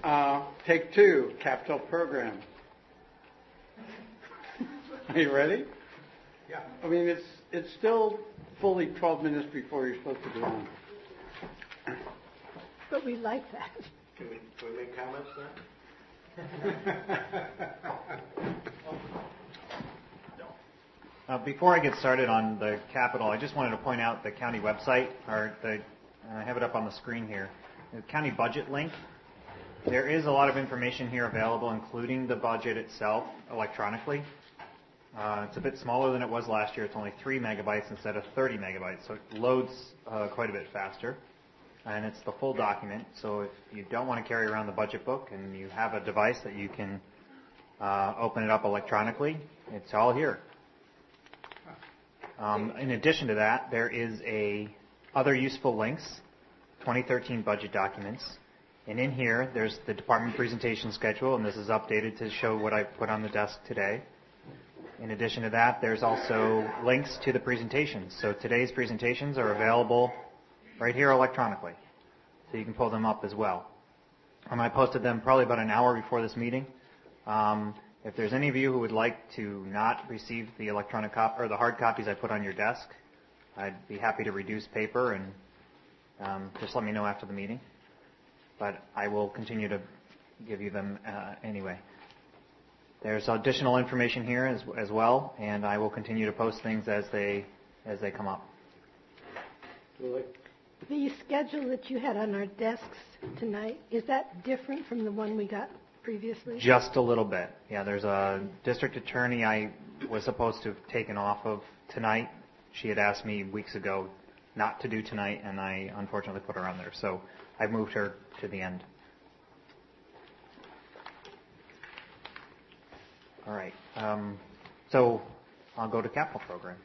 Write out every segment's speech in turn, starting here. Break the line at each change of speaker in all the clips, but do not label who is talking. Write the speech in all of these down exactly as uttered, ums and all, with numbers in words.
Uh, take two, capital program. Are you ready?
Yeah.
I mean, it's it's still fully twelve minutes before you're supposed to be on.
But we like that.
Can we, can we make comments then?
Uh, before I get started on the capital, I just wanted to point out the county website, or the, I have it up on the screen here, the county budget link. There is a lot of information here available, including the budget itself electronically. Uh, it's a bit smaller than it was last year. It's only three megabytes instead of thirty megabytes, so it loads uh, quite a bit faster. And it's the full document, so if you don't want to carry around the budget book and you have a device that you can uh, open it up electronically, it's all here. Um, in addition to that, there is a other useful links, twenty thirteen budget documents. And in here, there's the department presentation schedule, and this is updated to show what I put on the desk today. In addition to that, there's also links to the presentations. So today's presentations are available right here electronically. So you can pull them up as well. Um, I posted them probably about an hour before this meeting. Um, if there's any of you who would like to not receive the electronic cop or the hard copies I put on your desk, I'd be happy to reduce paper, and um, just let me know after the meeting. But I will continue to give you them uh, anyway. There's additional information here as, as well, and I will continue to post things as they as they come up.
The schedule that you had on our desks tonight, is that different from the one we got previously?
Just a little bit. Yeah, there's a district attorney I was supposed to have taken off of tonight. She had asked me weeks ago not to do tonight, and I unfortunately put her on there. So I moved her to the end. All right. Um, so I'll go to capital program.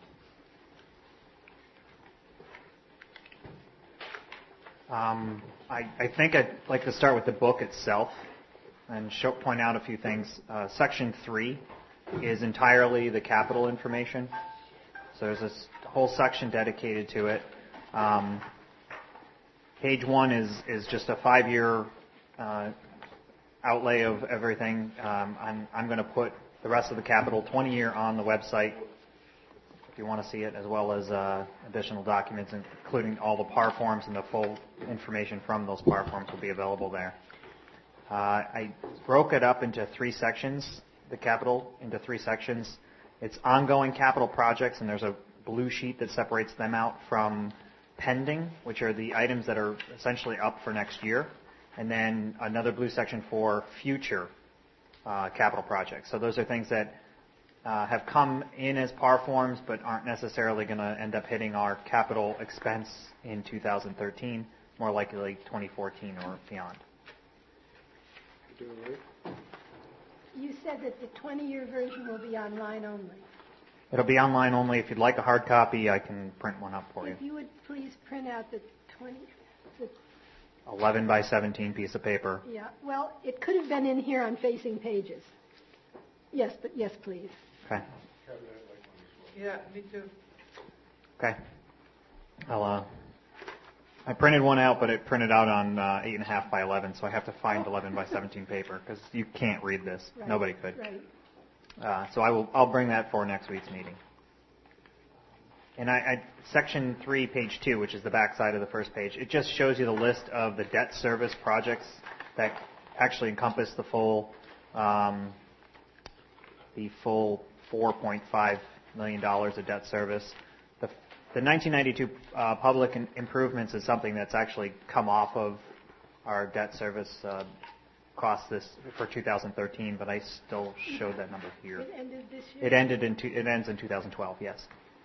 Um, I, I think I'd like to start with the book itself and show, point out a few things. Uh, section three is entirely the capital information. So there's this whole section dedicated to it. Um, page one is, is just a five-year uh, outlay of everything. Um, I'm, I'm going to put the rest of the capital twenty-year on the website if you want to see it, as well as uh, additional documents, including all the P A R forms, and the full information from those P A R forms will be available there. Uh, I broke it up into three sections, the capital into three sections. It's ongoing capital projects, and there's a blue sheet that separates them out from pending, which are the items that are essentially up for next year, and then another blue section for future uh, capital projects. So those are things that uh, have come in as P A R forms but aren't necessarily going to end up hitting our capital expense in two thousand thirteen, more likely twenty fourteen or beyond.
You said that the twenty-year version will be online only.
It'll be online only. If you'd like a hard copy, I can print one up for you.
If you would please print out the twenty. The
eleven by seventeen piece of paper.
Yeah. Well, it could have been in here on facing pages. Yes, but yes, please.
Okay.
Yeah, me too.
Okay. I'll, uh, I printed one out, but it printed out on uh, eight and a half by eleven, so I have to find eleven by seventeen paper because you can't read this.
Right.
Nobody could.
Right.
Uh, so I will. I'll bring that for next week's meeting. And I, I, section three, page two, which is the back side of the first page, it just shows you the list of the debt service projects that actually encompass the full, um, the full four point five million dollars of debt service. The, the nineteen ninety-two uh, public in, improvements is something that's actually come off of our debt service uh, costs this for two thousand thirteen, but I still showed that number here.
It ended this year?
It ended in two, it ends in two thousand twelve, yes.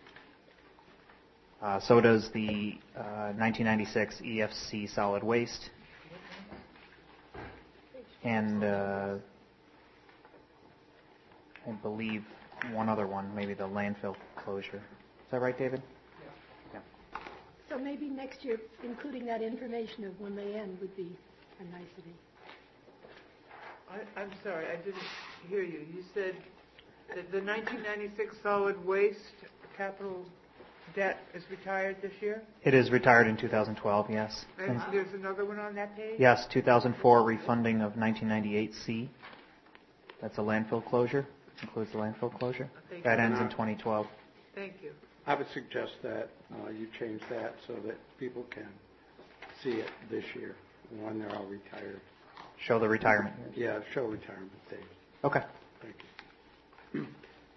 Uh, so does the uh, nineteen ninety-six E F C solid waste, and uh, I believe one other one, maybe the landfill closure. Is that right, David?
Yeah. So maybe next year, including that information of when they end would be a nicety.
I, I'm sorry, I didn't hear you. You said that the nineteen ninety-six solid waste capital debt is retired this year?
It is retired in two thousand twelve, yes.
And
And
there's another one on that page?
yes, two thousand four refunding of nineteen ninety-eight C. That's a landfill closure, includes the landfill closure.
Thank
That
you.
ends in twenty twelve.
Thank you.
I would suggest that uh, you change that so that people can see it this year when they're all retired.
Show the retirement.
Yeah, show retirement dates.
Okay.
Thank you.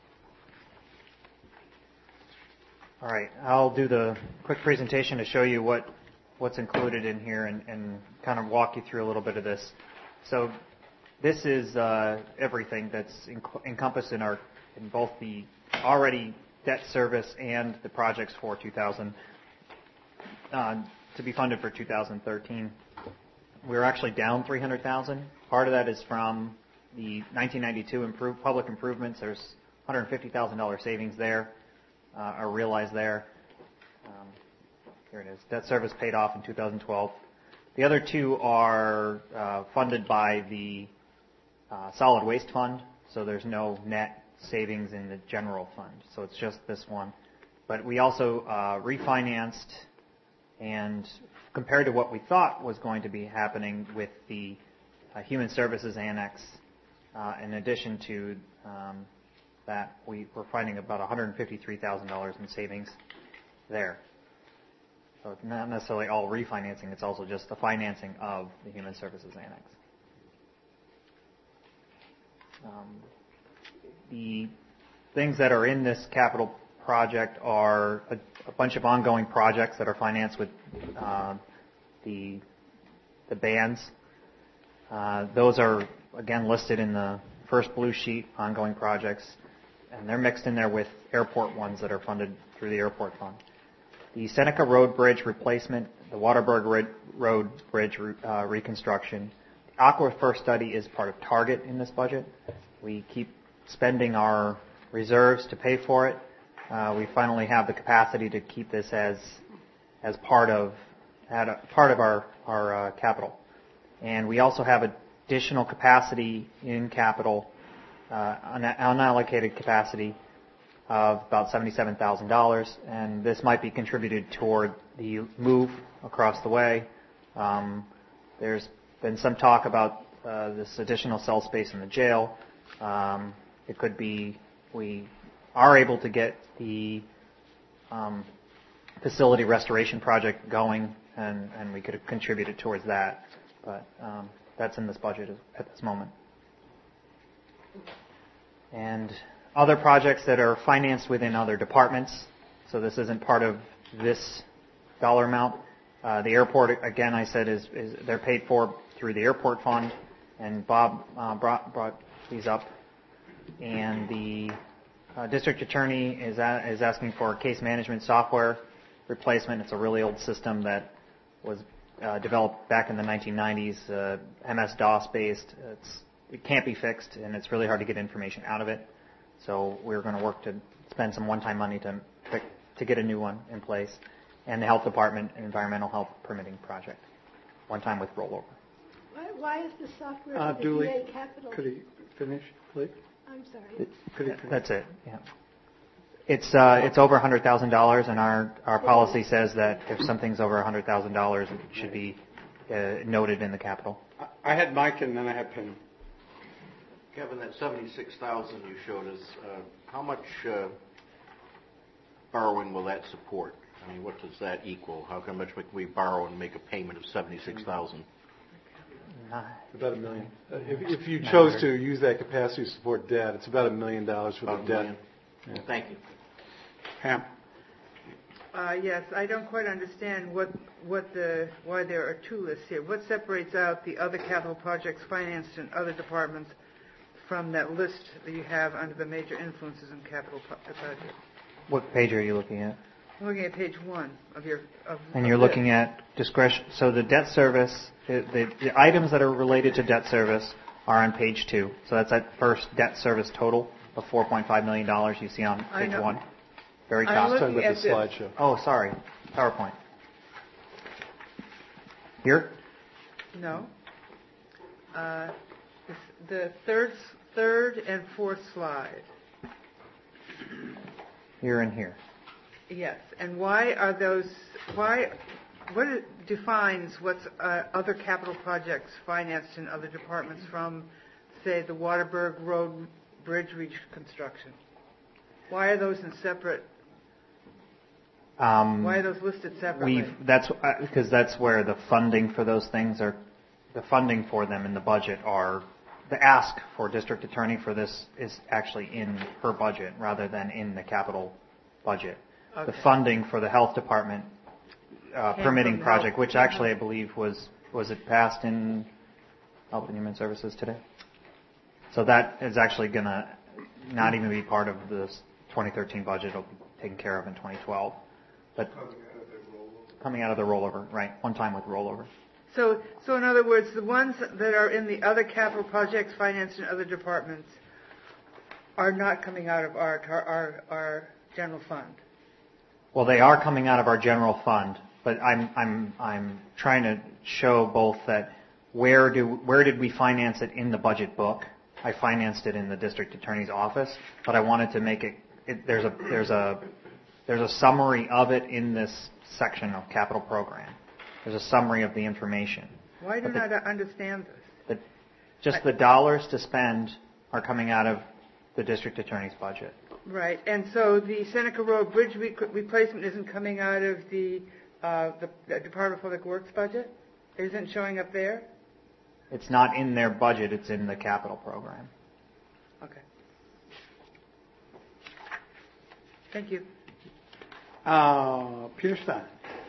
All right, I'll do the quick presentation to show you what, what's included in here and, and kind of walk you through a little bit of this. So this is uh, everything that's enc- encompassed in our in both the already debt service and the projects for two thousand uh, to be funded for two thousand thirteen. We're actually down three hundred thousand dollars. Part of that is from the nineteen ninety-two improve, public improvements. There's one hundred fifty thousand dollars savings there. Uh, are realized there. Um, here it is. Debt service paid off in two thousand twelve. The other two are uh, funded by the uh, solid waste fund, so there's no net savings in the general fund. So it's just this one. But we also uh, refinanced, and compared to what we thought was going to be happening with the uh, Human Services Annex, uh, in addition to um, that we were finding about one hundred fifty-three thousand dollars in savings there. So it's not necessarily all refinancing, it's also just the financing of the Human Services Annex. Um, the things that are in this capital project are a, a bunch of ongoing projects that are financed with uh, the, the bands. Uh, those are, again, listed in the first blue sheet, ongoing projects. And they're mixed in there with airport ones that are funded through the airport fund. The Seneca Road Bridge replacement, the Waterberg Road Bridge uh, reconstruction. The Aquifer study is part of Target in this budget. We keep spending our reserves to pay for it. Uh, we finally have the capacity to keep this as as part of at a, part of our our uh, capital. And we also have additional capacity in capital. Uh, unallocated capacity of about seventy-seven thousand dollars, and this might be contributed toward the move across the way. Um, there's been some talk about uh, this additional cell space in the jail. Um, it could be we are able to get the um, facility restoration project going, and, and we could have contributed towards that, but um, that's in this budget at this moment. And other projects that are financed within other departments. So this isn't part of this dollar amount. Uh, the airport, again, I said, is, is they're paid for through the airport fund, and Bob uh, brought, brought these up. And the uh, district attorney is a, is asking for a case management software replacement. It's a really old system that was uh, developed back in the nineteen nineties, uh, M S DOS based. It's It can't be fixed, and it's really hard to get information out of it. So we're going to work to spend some one-time money to to get a new one in place. And the Health Department Environmental Health Permitting Project, one time with rollover.
Why, why is the software
Uh,
for the
Dooley,
V A capital?
could he finish, please?
I'm sorry.
Could he finish?
That's it. Yeah. It's uh, it's over one hundred thousand dollars, and our our policy says that if something's over one hundred thousand dollars, it should be uh, noted in the capital.
I I had Mike, and then I had Penny.
Kevin, that seventy-six thousand you showed us, uh, how much uh, borrowing will that support? I mean, what does that equal? How can much can we borrow and make a payment of seventy-six thousand?
About a million. Uh, If, if you chose to use that capacity to support debt, it's about a million dollars for the
About a
debt.
million?
Yeah.
Thank you.
Pam?
Uh, yes, I don't quite understand what, what the, why there are two lists here. What separates out the other capital projects financed in other departments from that list that you have under the major influences in capital pro- budget?
What page are you looking at?
I'm looking at page one of your. Of,
And
of
you're
this.
looking at discretion. So the debt service, the, the, the items that are related to debt service are on page two. So that's that first debt service total of four point five million dollars you see on
I
page
know.
one. Very
I'm
top.
looking
Talking about
at
the
this.
slideshow.
Oh, sorry. PowerPoint. Here?
No. Uh, this, the third, third and fourth slide.
Here and here.
Yes, and why are those, why, what it defines what's uh, other capital projects financed in other departments from, say, the Waterberg Road Bridge reconstruction? Why are those in separate,
Um,
why are those listed separately?
We've, that's, because that's where the funding for those things are, the funding for them in the budget are, the ask for district attorney for this is actually in her budget rather than in the capital budget.
Okay.
The funding for the health department uh,
Came
permitting
from
project,
health.
which actually I believe was, was it passed in Health and Human Services today? So that is actually going to not even be part of this twenty thirteen budget. It'll be taken care of in twenty twelve. But coming out of the rollover, right, one time with rollover.
So, so in other words, the ones that are in the other capital projects financed in other departments are not coming out of our, our, our general fund.
Well, they are coming out of our general fund, but I'm, I'm, I'm trying to show both that where do, where did we finance it in the budget book? I financed it in the district attorney's office, but I wanted to make it, it there's a, there's a, there's a summary of it in this section of capital program. There's a summary of the information.
Why do
the,
not understand this?
The, just the dollars to spend are coming out of the district attorney's budget.
Right, and so the Seneca Road Bridge re- replacement isn't coming out of the, uh, the, the Department of Public Works budget? It isn't showing up there?
It's not in their budget, it's in the capital program.
Okay. Thank you.
Uh, Peter Stein.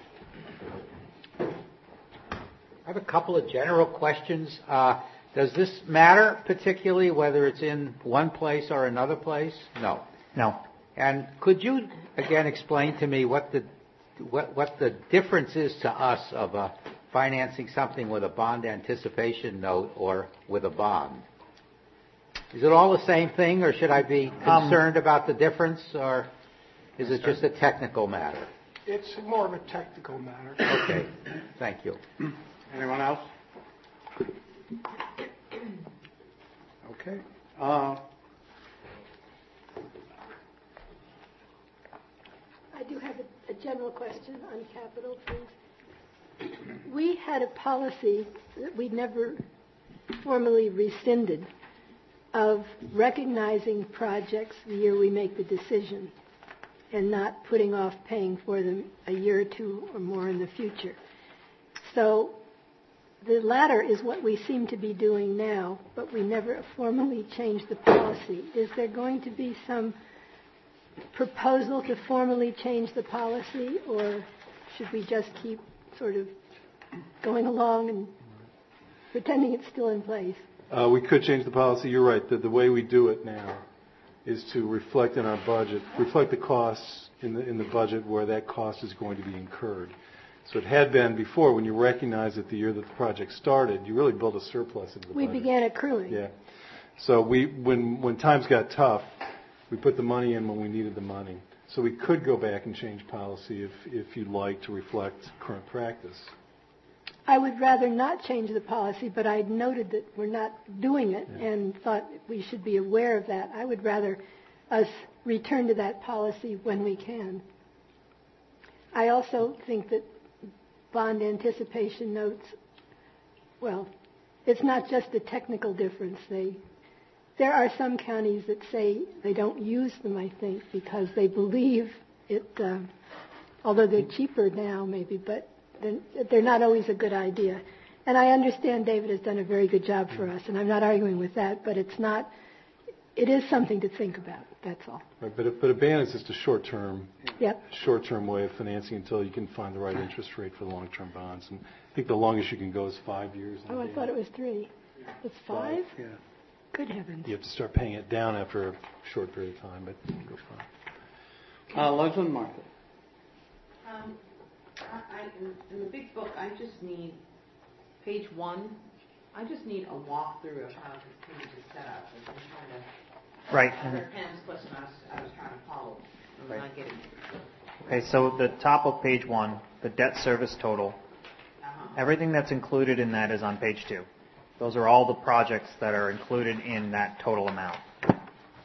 I have a couple of general questions. Uh, does this matter particularly whether it's in one place or another place? No.
No.
And could you again explain to me what the what, what the difference is to us of uh, financing something with a bond anticipation note or with a bond? Is it all the same thing, or should I be concerned um, about the difference, or is it just a technical matter?
It's more of a technical matter.
Okay. Thank you.
Anyone else? Okay. Uh,
I do have a, a general question on capital, please. We had a policy that we never formally rescinded of recognizing projects the year we make the decision and not putting off paying for them a year or two or more in the future. So the latter is what we seem to be doing now, but we never formally changed the policy. Is there going to be some proposal to formally change the policy, or should we just keep sort of going along and pretending it's still in place?
Uh, we could change the policy. You're right. The, the way we do it now is to reflect in our budget, reflect the costs in the in the budget where that cost is going to be incurred. So it had been before, when you recognize it the year that the project started, you really build a surplus into the
we
budget.
We began accruing.
Yeah. So we, when when times got tough, we put the money in when we needed the money. So we could go back and change policy if if you'd like to reflect current practice.
I would rather not change the policy, but I noted that we're not doing it yeah. and thought we should be aware of that. I would rather us return to that policy when we can. I also think that bond anticipation notes, well, it's not just a technical difference. They, there are some counties that say they don't use them, I think, because they believe it, uh, although they're cheaper now maybe, but they're not always a good idea. And I understand David has done a very good job for us, and I'm not arguing with that, but it's not, it is something to think about, that's all.
Right, but, a, but a ban is just a short-term
yep.
short-term way of financing until you can find the right interest rate for the long-term bonds. And I think the longest you can go is five years.
Oh, I
ban.
thought it was three. It's five?
Yeah.
Good heavens.
You have to start paying it down after a short period of time, but you can go fine.
Uh, Leslie and Martha.
Um, I, in, in the big book, I just need page one. I just need a walkthrough of how this page is set up. I'm trying to.
Right.
Under Pam's question, I was, I was trying to follow. I'm
right.
not getting it.
Okay, so the top of page one, the debt service total.
Uh-huh.
Everything that's included in that is on page two. Those are all the projects that are included in that total amount.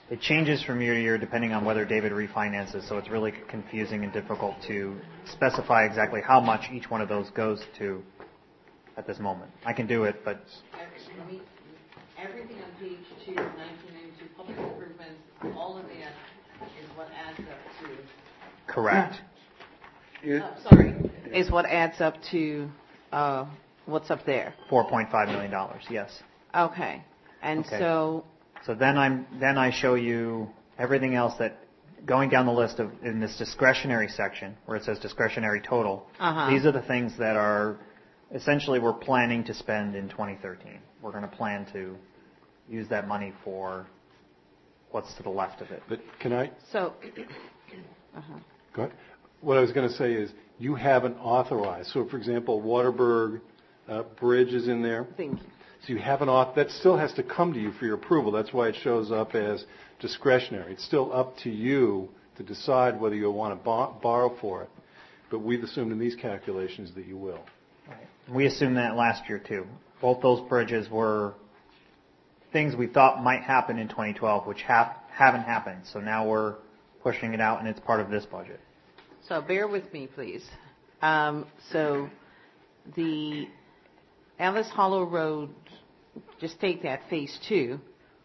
It changes from year to year depending on whether David refinances, so it's really confusing and difficult to specify exactly how much each one of those goes to at this moment. I can do it, but...
Every, let me, everything on page two, nineteen ninety-two, public improvements, all of that is what adds up to...
Correct.
Uh, sorry, is what adds up to uh, what's up there.
four point five million dollars, yes.
Okay. And
Okay.
so...
So then I'm then I show you everything else that going down the list of in this discretionary section where it says discretionary total.
Uh-huh.
These are the things that are essentially we're planning to spend in twenty thirteen. We're going to plan to use that money for what's to the left of it.
But can I,
So... Uh-huh.
go ahead. What I was going to say is you haven't authorized. So, for example, Waterberg uh, Bridge is in there.
Thank you.
So you haven't auth- that still has to come to you for your approval. That's why it shows up as discretionary. It's still up to you to decide whether you want to bo- borrow for it. But we've assumed in these calculations that you will.
Right. We assumed that last year too. Both those bridges were things we thought might happen in twenty twelve, which have, haven't happened. So now we're pushing it out, and it's part of this budget.
So bear with me, please. Um, so the Ellis Hollow Road, just take that phase two.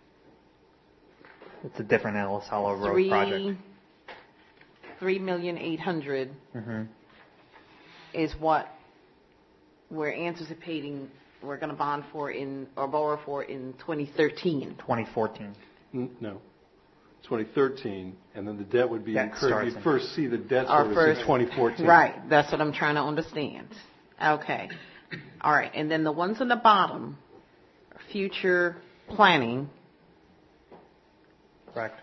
It's a different Ellis Hollow Road
Three,
project.
three million eight hundred
Mm-hmm.
is what we're anticipating we're going to bond for in or borrow for in twenty thirteen.
twenty fourteen.
N- No. twenty thirteen, and then the debt would be
Debt
incurred.
starts
You'd
in-
first see the debt
Our
service
first-
in twenty fourteen.
Right. That's what I'm trying to understand. Okay. All right. And then the ones on the bottom, future planning,
Correct.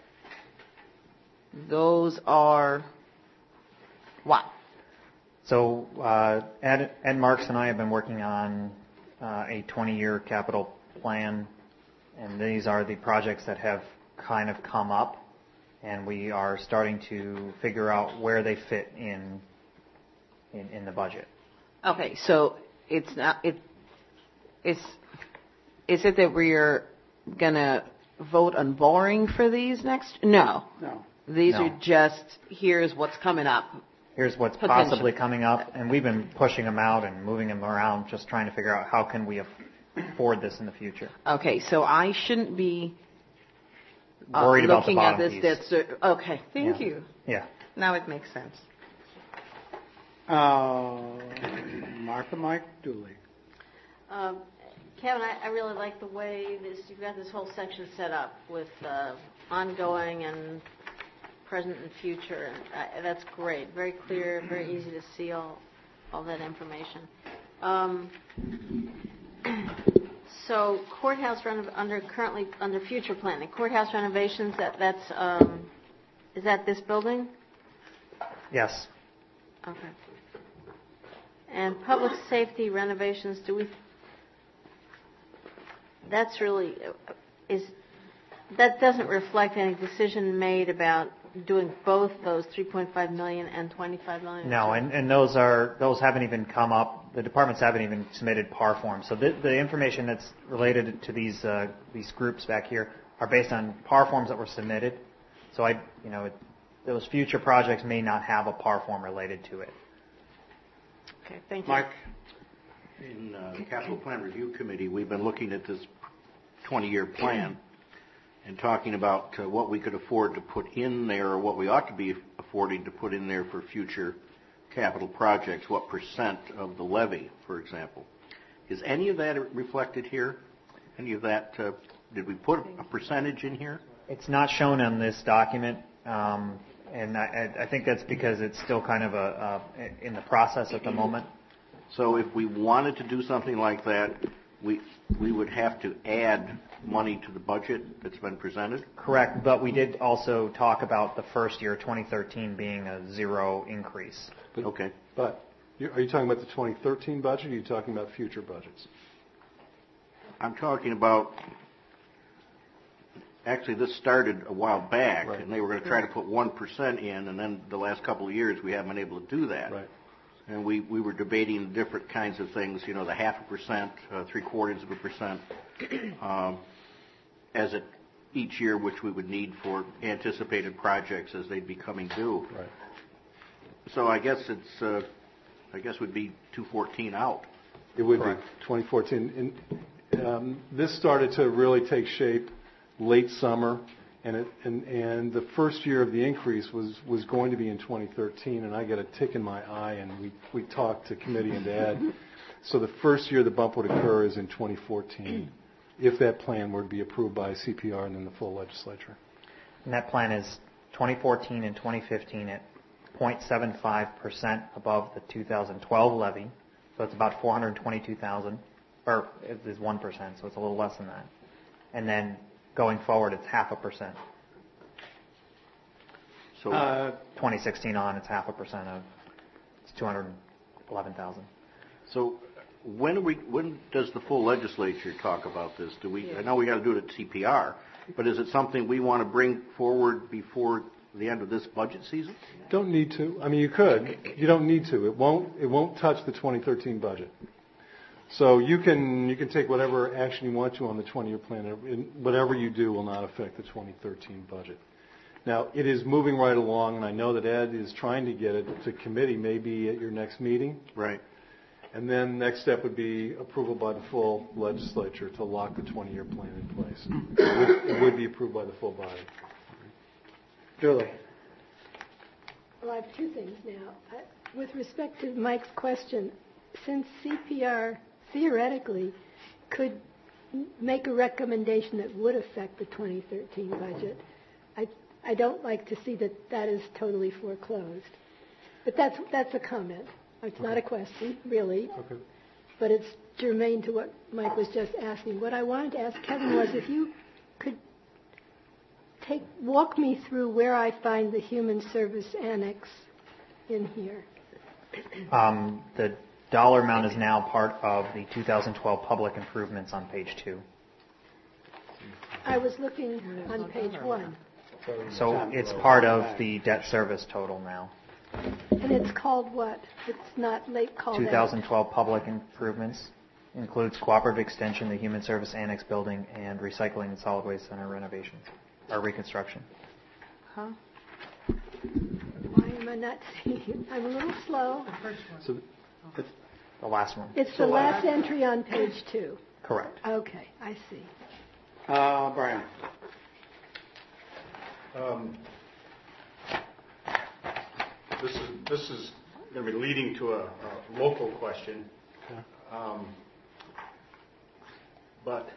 those are what?
So uh, Ed, Ed Marks and I have been working on uh, a twenty-year capital plan, and these are the projects that have kind of come up, and we are starting to figure out where they fit in in, in the budget.
Okay. So it's not, it, it's, is it that we're going to vote on borrowing for these next? No.
No.
These
No.
are just, here's what's coming up.
Here's what's
Potential.
possibly coming up, and we've been pushing them out and moving them around, just trying to figure out how can we afford this in the future.
Okay, so I shouldn't be uh,
Worried about the
looking
bottom
at this.
piece.
Debt ser- okay, thank
Yeah.
you.
Yeah.
Now it makes sense.
Uh, Martha Mike Dooley.
Um, Kevin, I, I really like the way this, you've got this whole section set up with uh, ongoing and present and future. Uh, that's great. Very clear, very easy to see all, all that information. Um, so courthouse renov- under currently under future planning, courthouse renovations. That that's um, is that this building?
Yes.
Okay. And public safety renovations. Do we? That's really is that doesn't reflect any decision made about doing both those three point five million and twenty-five million.
No, and, and those are those haven't even come up. The departments haven't even submitted P A R forms. So the, the information that's related to these uh, these groups back here are based on P A R forms that were submitted. So I, you know, it, those future projects may not have a P A R form related to it.
Okay, thank you.
Mike, in uh, the Capital Plan Review Committee, we've been looking at this twenty-year plan and talking about uh, what we could afford to put in there or what we ought to be affording to put in there for future capital projects, what percent of the levy, for example. Is any of that reflected here? Any of that, uh, did we put a percentage in here?
It's not shown on this document, um, and I, I think that's because it's still kind of a, a in the process at the moment.
So if we wanted to do something like that, we we would have to add money to the budget that's been presented?
Correct, but we did also talk about the first year, twenty thirteen, being a zero increase.
But,
Okay.
But you- are you talking about the twenty thirteen budget, or are you talking about future budgets?
I'm talking about, actually, this started a while back,
Right.
and they were going to try to put one percent in, and then the last couple of years, we haven't been able to do that.
Right.
And we, we were debating different kinds of things, you know, the half a percent, uh, three quarters of a percent. Um, as it each year, which we would need for anticipated projects as they'd be coming due.
Right.
So I guess it's, uh, I guess would be two fourteen out.
It would
Correct.
be twenty fourteen. And, um, this started to really take shape late summer, and, it, and and the first year of the increase was, was going to be in twenty thirteen, and I got a tick in my eye, and we, we talked to committee and to Ed. So the first year the bump would occur is in twenty fourteen, if that plan were to be approved by C P R and then the full legislature.
And that plan is twenty fourteen and twenty fifteen at zero point seven five percent above the two thousand twelve levy. So it's about four hundred twenty-two thousand, or it is one percent, so it's a little less than that. And then going forward, it's half a percent.
So
Uh,
twenty sixteen on, it's half a percent of, it's two hundred eleven thousand.
So when are we, when does the full legislature talk about this? Do we, I know we got to do it at C P R, but is it something we want to bring forward before the end of this budget season?
Don't need to. I mean, you could. You don't need to. It won't. It won't touch the twenty thirteen budget. So you can you can take whatever action you want to on the twenty-year plan. And whatever you do will not affect the twenty thirteen budget. Now, it is moving right along, and I know that Ed is trying to get it to committee, maybe at your next meeting.
Right.
And then next step would be approval by the full legislature to lock the twenty-year plan in place. It would, it would be approved by the full body.
Julie.
Well, I have two things now. I, with respect to Mike's question, since C P R theoretically could m- make a recommendation that would affect the twenty thirteen budget, I, I don't like to see that that is totally foreclosed. But that's, that's a comment. It's not a question, really,
Okay.
but it's germane to what Mike was just asking. What I wanted to ask Kevin was if you could take walk me through where I find the Human Service Annex in here.
Um, the dollar amount is now part of the two thousand twelve public improvements on page two.
I was looking on page one,
So it's part of the debt service total now.
and it's called what? It's not late called
two thousand twelve public improvements includes cooperative extension, the Human Service Annex building, and recycling and solid waste center renovation or reconstruction.
Huh? Why am I not seeing it? I'm a little slow.
So
It's the last one.
It's the last entry on page two.
Correct.
Okay, I see.
Uh, Brian.
Um, This is, this is going to be leading to a, a local question. Um, But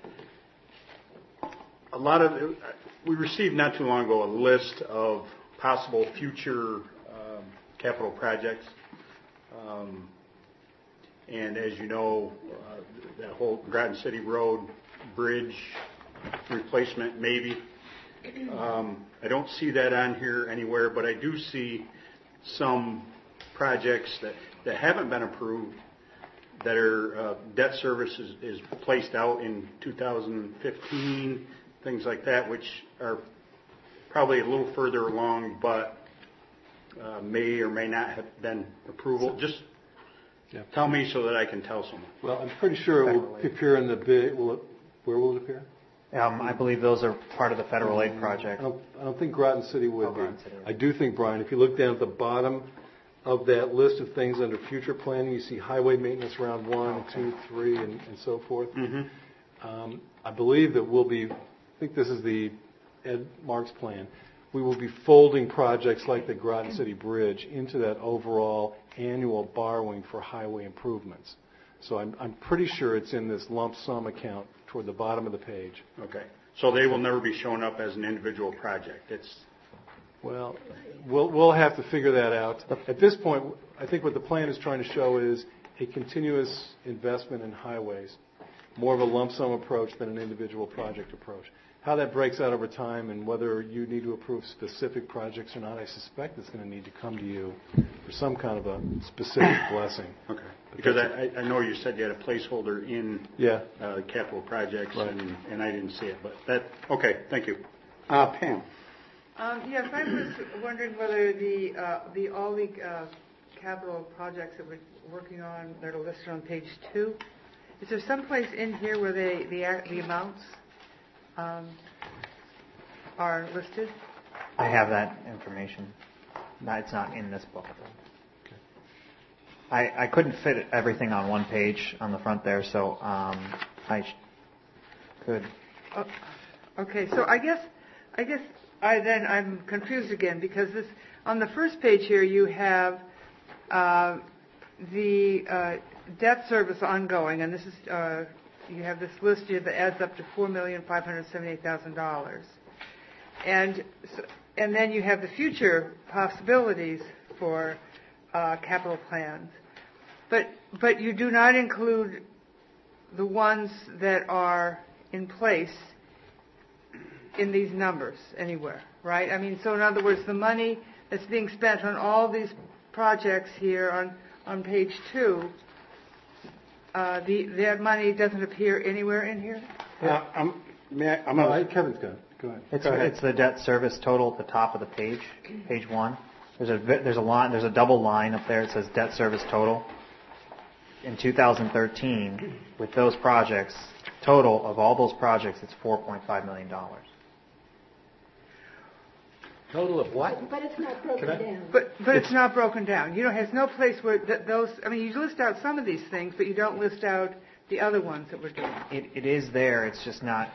a lot of, we received not too long ago a list of possible future um, capital projects. Um, And as you know, uh, that whole Groton City Road bridge replacement, maybe. Um, I don't see that on here anywhere, but I do see some projects that, that haven't been approved that are, uh, debt service is, is placed out in two thousand fifteen, things like that, which are probably a little further along, but uh, may or may not have been approval. Just
Yeah.
tell me so that I can tell someone.
Well, I'm pretty sure it will appear in the bid. Will it, where will it appear?
Um, I believe those are part of the federal aid
I
project.
don't, I don't think Groton City would
Oh,
be.
Groton City.
I do think, Brian, if you look down at the bottom of that list of things under future planning, you see highway maintenance round one, two, three, and, and so forth.
Mm-hmm.
Um, I believe that we'll be, I think this is the Ed Mark's plan, we will be folding projects like the Groton City Bridge into that overall annual borrowing for highway improvements. So I'm, I'm pretty sure it's in this lump sum account toward the bottom of the page.
Okay. So they will never be shown up as an individual project. It's
Well, we'll, we'll have to figure that out. At this point, I think what the plan is trying to show is a continuous investment in highways, more of a lump sum approach than an individual project approach. How that breaks out over time and whether you need to approve specific projects or not, I suspect it's going to need to come to you for some kind of a specific blessing.
okay. Because I, I know you said you had a placeholder in
Yeah.
uh, capital projects,
Right.
and, and I didn't see it. But that okay. Thank you.
Uh, Pam.
Um, yes, I was wondering whether the, uh, the, all the uh, capital projects that we're working on that are listed on page two, is there some place in here where they, the, ac- the amounts, um, are listed?
I have that information. No, it's not in this book. I, I couldn't fit everything on one page on the front there, so um, I sh- could.
Oh, okay, so I guess I guess I then I'm confused again because this on the first page here you have uh, the uh, debt service ongoing, and this is uh, you have this list here that adds up to four million five hundred seventy-eight thousand dollars, and so, and then you have the future possibilities for uh, capital plans, but but you do not include the ones that are in place in these numbers anywhere, right? I mean, so in other words, the money that's being spent on all these projects here on, on page two, uh, the, that money doesn't appear anywhere in here?
Uh, I'm, may I, I'm
No,
gonna,
I- Kevin's got it. Go ahead.
It's,
Go ahead.
it's the debt service total at the top of the page, page one. There's a vi- there's a line there's a double line up there. It says debt service total. In two thousand thirteen, with those projects, total of all those projects, it's four point five million dollars.
Total of what?
But it's not broken down.
But but it's, not broken down. You know, there's no place where th- those. I mean, you list out some of these things, but you don't list out the other ones that we're doing.
It it is there. It's just not.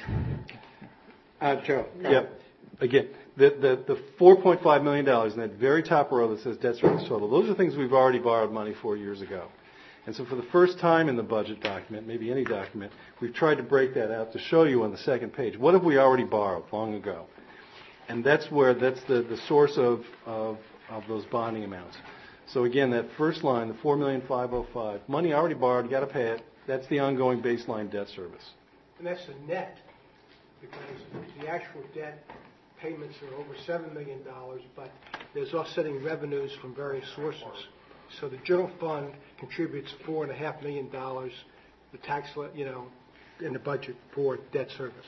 uh, Joe.
Yep. Again, the, the, the four point five million dollars in that very top row that says debt service total, those are things we've already borrowed money for years ago. And so for the first time in the budget document, maybe any document, we've tried to break that out to show you on the second page. What have we already borrowed long ago? And that's where, that's the, the source of, of, of those bonding amounts. So again, that first line, the four million five hundred five, money already borrowed, got to pay it. That's the ongoing baseline debt service.
And that's the net, because the actual debt payments are over seven million dollars, but there's offsetting revenues from various sources. So the general fund contributes four and a half million dollars, the tax, you know, in the budget for debt service.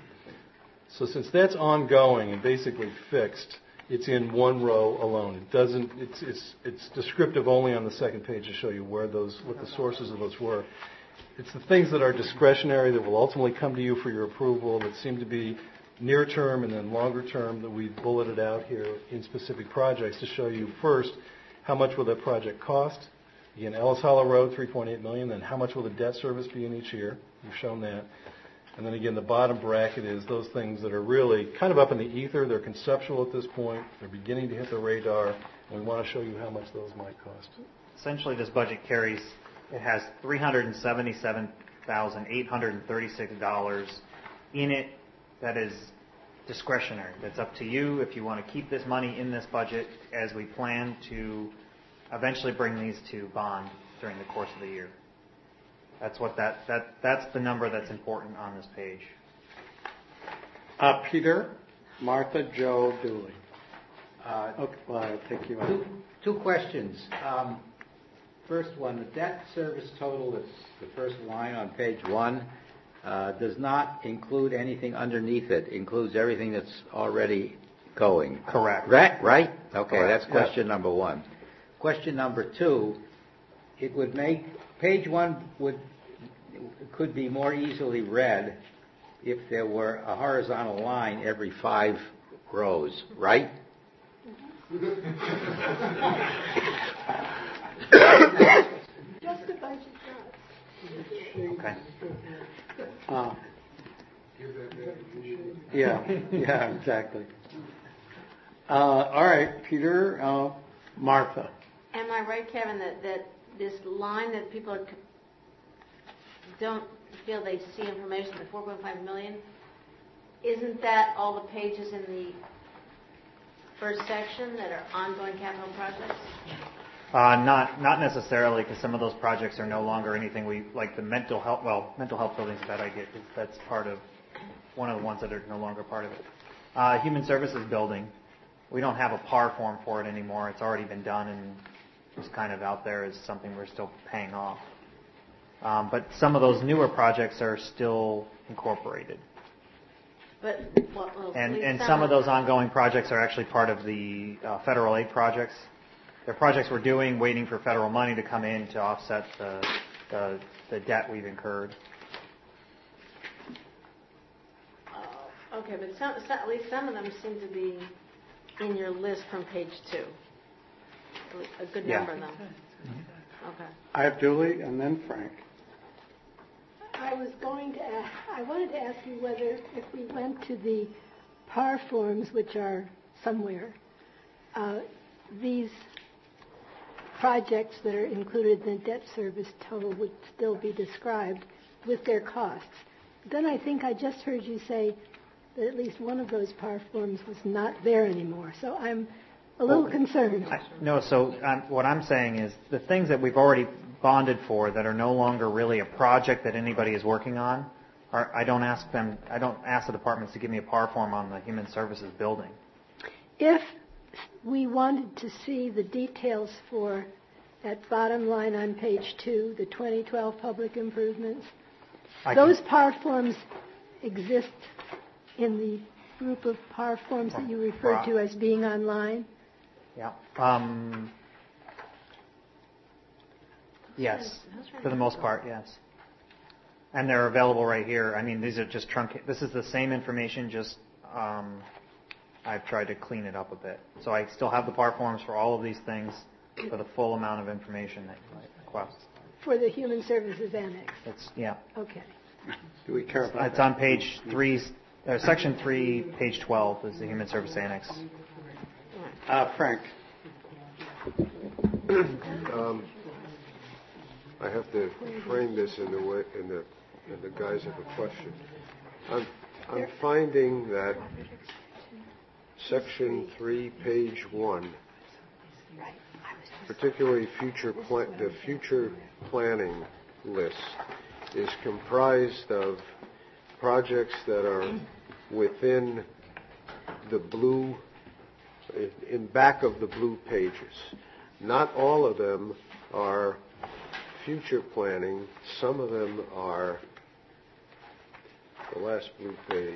So since that's ongoing and basically fixed, it's in one row alone. It doesn't. It's it's it's descriptive only on the second page to show you where those, what the sources of those were. It's the things that are discretionary that will ultimately come to you for your approval that seem to be near term and then longer term that we've bulleted out here in specific projects to show you first how much will that project cost. Again, Ellis Hollow Road, three point eight million dollars. Then how much will the debt service be in each year? We've shown that. And then again, the bottom bracket is those things that are really kind of up in the ether. They're conceptual at this point. They're beginning to hit the radar. And we want to show you how much those might cost.
Essentially, this budget carries, it has three hundred seventy-seven thousand eight hundred thirty-six dollars in it that is discretionary. That's up to you if you want to keep this money in this budget as we plan to eventually bring these to bond during the course of the year. That's what that, that that's the number that's important on this page.
Uh, Peter, Martha, Joe, Dooley. Uh, okay, well, I'll take you
Two,
on.
two questions. Um, first one, the debt service total, that's the first line on page one, uh, does not include anything underneath it. Includes everything that's already going.
Correct.
Right? Right? Okay,
Correct.
that's question number one. Question number two, it would make, page one would could be more easily read if there were a horizontal line every five rows, right?
Just a bunch of dots.
Okay.
Uh, yeah, yeah, exactly. Uh, all right, Peter, uh, Martha.
Am I right, Kevin, that, that this line that people are, don't feel they see information, the four point five million, isn't that all the pages in the first section that are ongoing capital projects?
Uh, not not necessarily, because some of those projects are no longer anything we like. The mental health, well, mental health buildings that I get, that's part of one of the ones that are no longer part of it. Uh, human services building, we don't have a P A R form for it anymore. It's already been done and it's kind of out there as something we're still paying off. Um, but some of those newer projects are still incorporated.
But well, well,
And,
please
and
tell
some
me.
of those ongoing projects are actually part of the uh, federal aid projects. They're projects we're doing, waiting for federal money to come in to offset the, the, the debt we've incurred.
Okay, but some, some, at least some of them seem to be in your list from page two. A good
Yeah.
number of them. Okay.
I have Julie and then Frank.
I was going to ask, I wanted to ask you whether if we went to the P A R forms, which are somewhere, uh, these projects that are included in the debt service total would still be described with their costs. Then I think I just heard you say that at least one of those P A R forms was not there anymore. So I'm a little
Well,
concerned.
I, no, so um, what I'm saying is the things that we've already bonded for that are no longer really a project that anybody is working on, are, I don't ask them, I don't ask the departments to give me a P A R form on the Human Services building.
If we wanted to see the details for that bottom line on page two, the twenty twelve public improvements,
I
those
can-
P A R forms exist in the group of P A R forms that you referred to as being online?
Yeah. Um, yes, for the most part, yes. And they're available right here. I mean, these are just truncated. This is the same information, just um, I've tried to clean it up a bit. So I still have the P A R forms for all of these things for the full amount of information that you might request.
For the Human Services Annex?
It's, yeah.
Okay.
Do we care about
It's on page three, uh, section three, page twelve is the Human Service Annex.
Uh, Frank.
Um, I have to frame this in the way, in the, in the guise of a question. I'm, I'm finding that section three, page one, particularly future pla- the future planning list, is comprised of projects that are within the blue, in back of the blue pages. Not all of them are future planning. Some of them are the last blue page.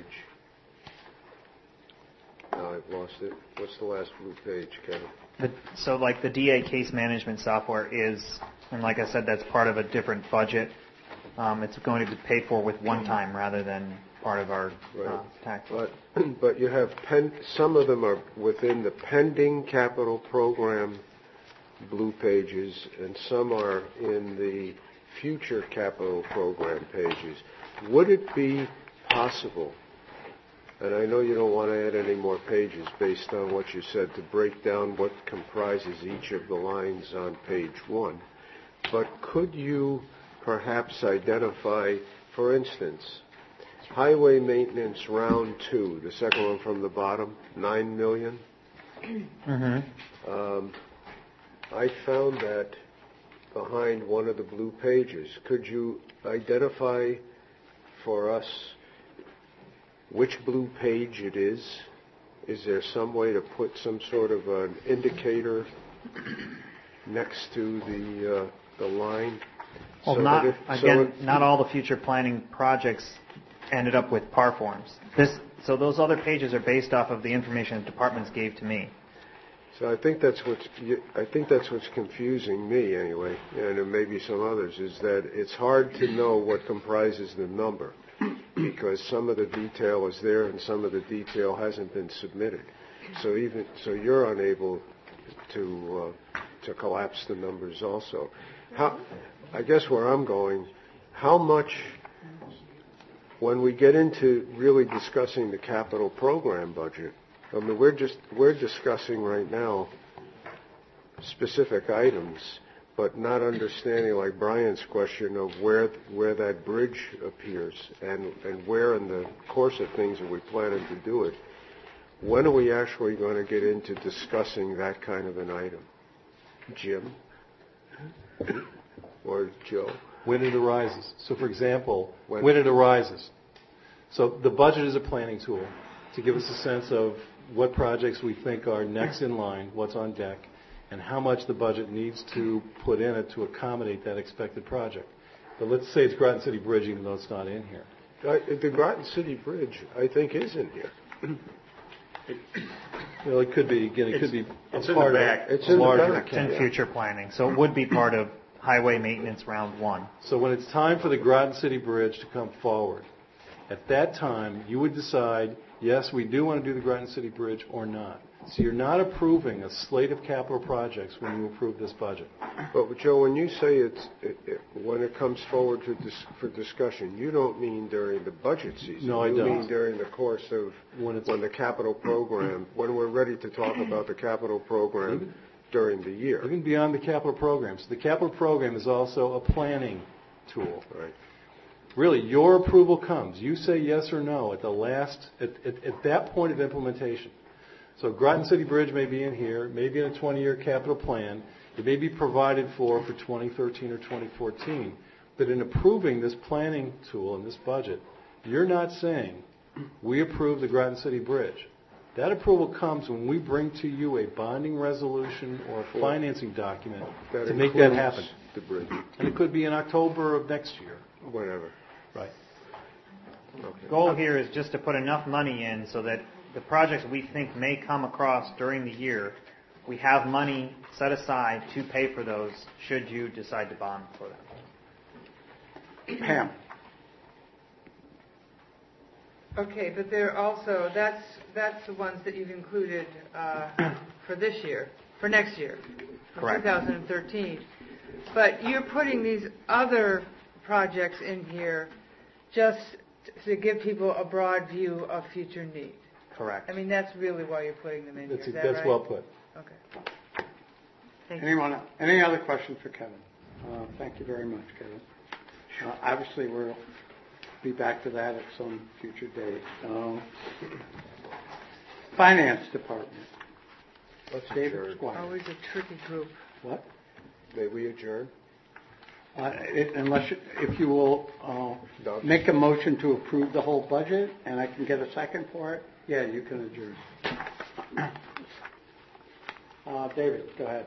Now I've lost it. What's the last blue page, Kevin?
The, so like the D A case management software is, and like I said, that's part of a different budget. Um, it's going to be paid for with one time rather than part of our
Right.
uh, tax.
But, but you have pen, some of them are within the pending capital program blue pages, and some are in the future capital program pages. Would it be possible, and I know you don't want to add any more pages based on what you said, to break down what comprises each of the lines on page one, but could you perhaps identify, for instance, highway maintenance round two, the second one from the bottom, nine million?
Mm-hmm.
Um, I found that behind one of the blue pages. Could you identify for us which blue page it is? Is there some way to put some sort of an indicator next to the uh, the line?
Well,
So
not
that if- so
again.
if-
Not all the future planning projects ended up with P A R forms. This, so those other pages are based off of the information the departments gave to me.
So I think that's what's I think that's what's confusing me anyway, and it may be some others, is that it's hard to know what comprises the number because some of the detail is there and some of the detail hasn't been submitted. So even so, you're unable to uh, to collapse the numbers also. How, I guess where I'm going, how much, when we get into really discussing the capital program budget, I mean, we're just we're discussing right now specific items, but not understanding, like Brian's question, of where where that bridge appears and and where in the course of things are we planning to do it. When are we actually going to get into discussing that kind of an item? Jim or Joe?
When it arises. So, for example,
When-
when it arises. So the budget is a planning tool to give us a sense of what projects we think are next in line, what's on deck, and how much the budget needs to put in it to accommodate that expected project. But let's say it's Groton City Bridge, even though it's not in here.
I, the Groton City Bridge, I think, is in here.
Well, it could be, again, it could be
It's
a
in the
part
back.
of
It's
a
in the
larger
back.
It's in
account.
future planning, so it would be part of highway maintenance round one.
So when it's time for the Groton City Bridge to come forward, At that time, you would decide, yes, we do want to do the Groton City Bridge or not. So you're not approving a slate of capital projects when you approve this budget.
But Joe, when you say it's it, it, when it comes forward to dis, for discussion, you don't mean during the budget season.
No, I
you
don't.
You mean during the course of
when, it's,
when the capital program, when we're ready to talk about the capital program
even,
during the year.
Even beyond the capital program. So the capital program is also a planning tool.
Right.
Really, your approval comes. You say yes or no at the last, at, at, at that point of implementation. So Groton City Bridge may be in here, maybe in a twenty-year capital plan. It may be provided for for twenty thirteen or twenty fourteen. But in approving this planning tool and this budget, you're not saying we approve the Groton City Bridge. That approval comes when we bring to you a bonding resolution or a financing document
that
to make that happen.
The bridge.
And it could be in October of next year.
Whatever.
Right.
Okay.
The goal here is just to put enough money in so that the projects we think may come across during the year, we have money set aside to pay for those should you decide to bond for them.
Pam.
Okay, but they're also, that's, that's the ones that you've included uh, for this year, for next year, for
Correct.
two thousand thirteen. But you're putting these other projects in here just to give people a broad view of future need.
Correct.
I mean, that's really why you're putting them in
That's,
here, is that
that's
right?
well put.
Okay. Thank you.
Anyone, any other questions for Kevin? Uh, thank you very much, Kevin. Uh, obviously, we'll be back to that at some future date. Um, Finance Department.
Let's
David
adjourn.
Squire.
Always a tricky group.
What?
May we adjourn?
Uh, it, unless, you, if you will uh,
No.
make a motion to approve the whole budget, and I can get a second for it, yeah, you can adjourn. Uh, David, go ahead.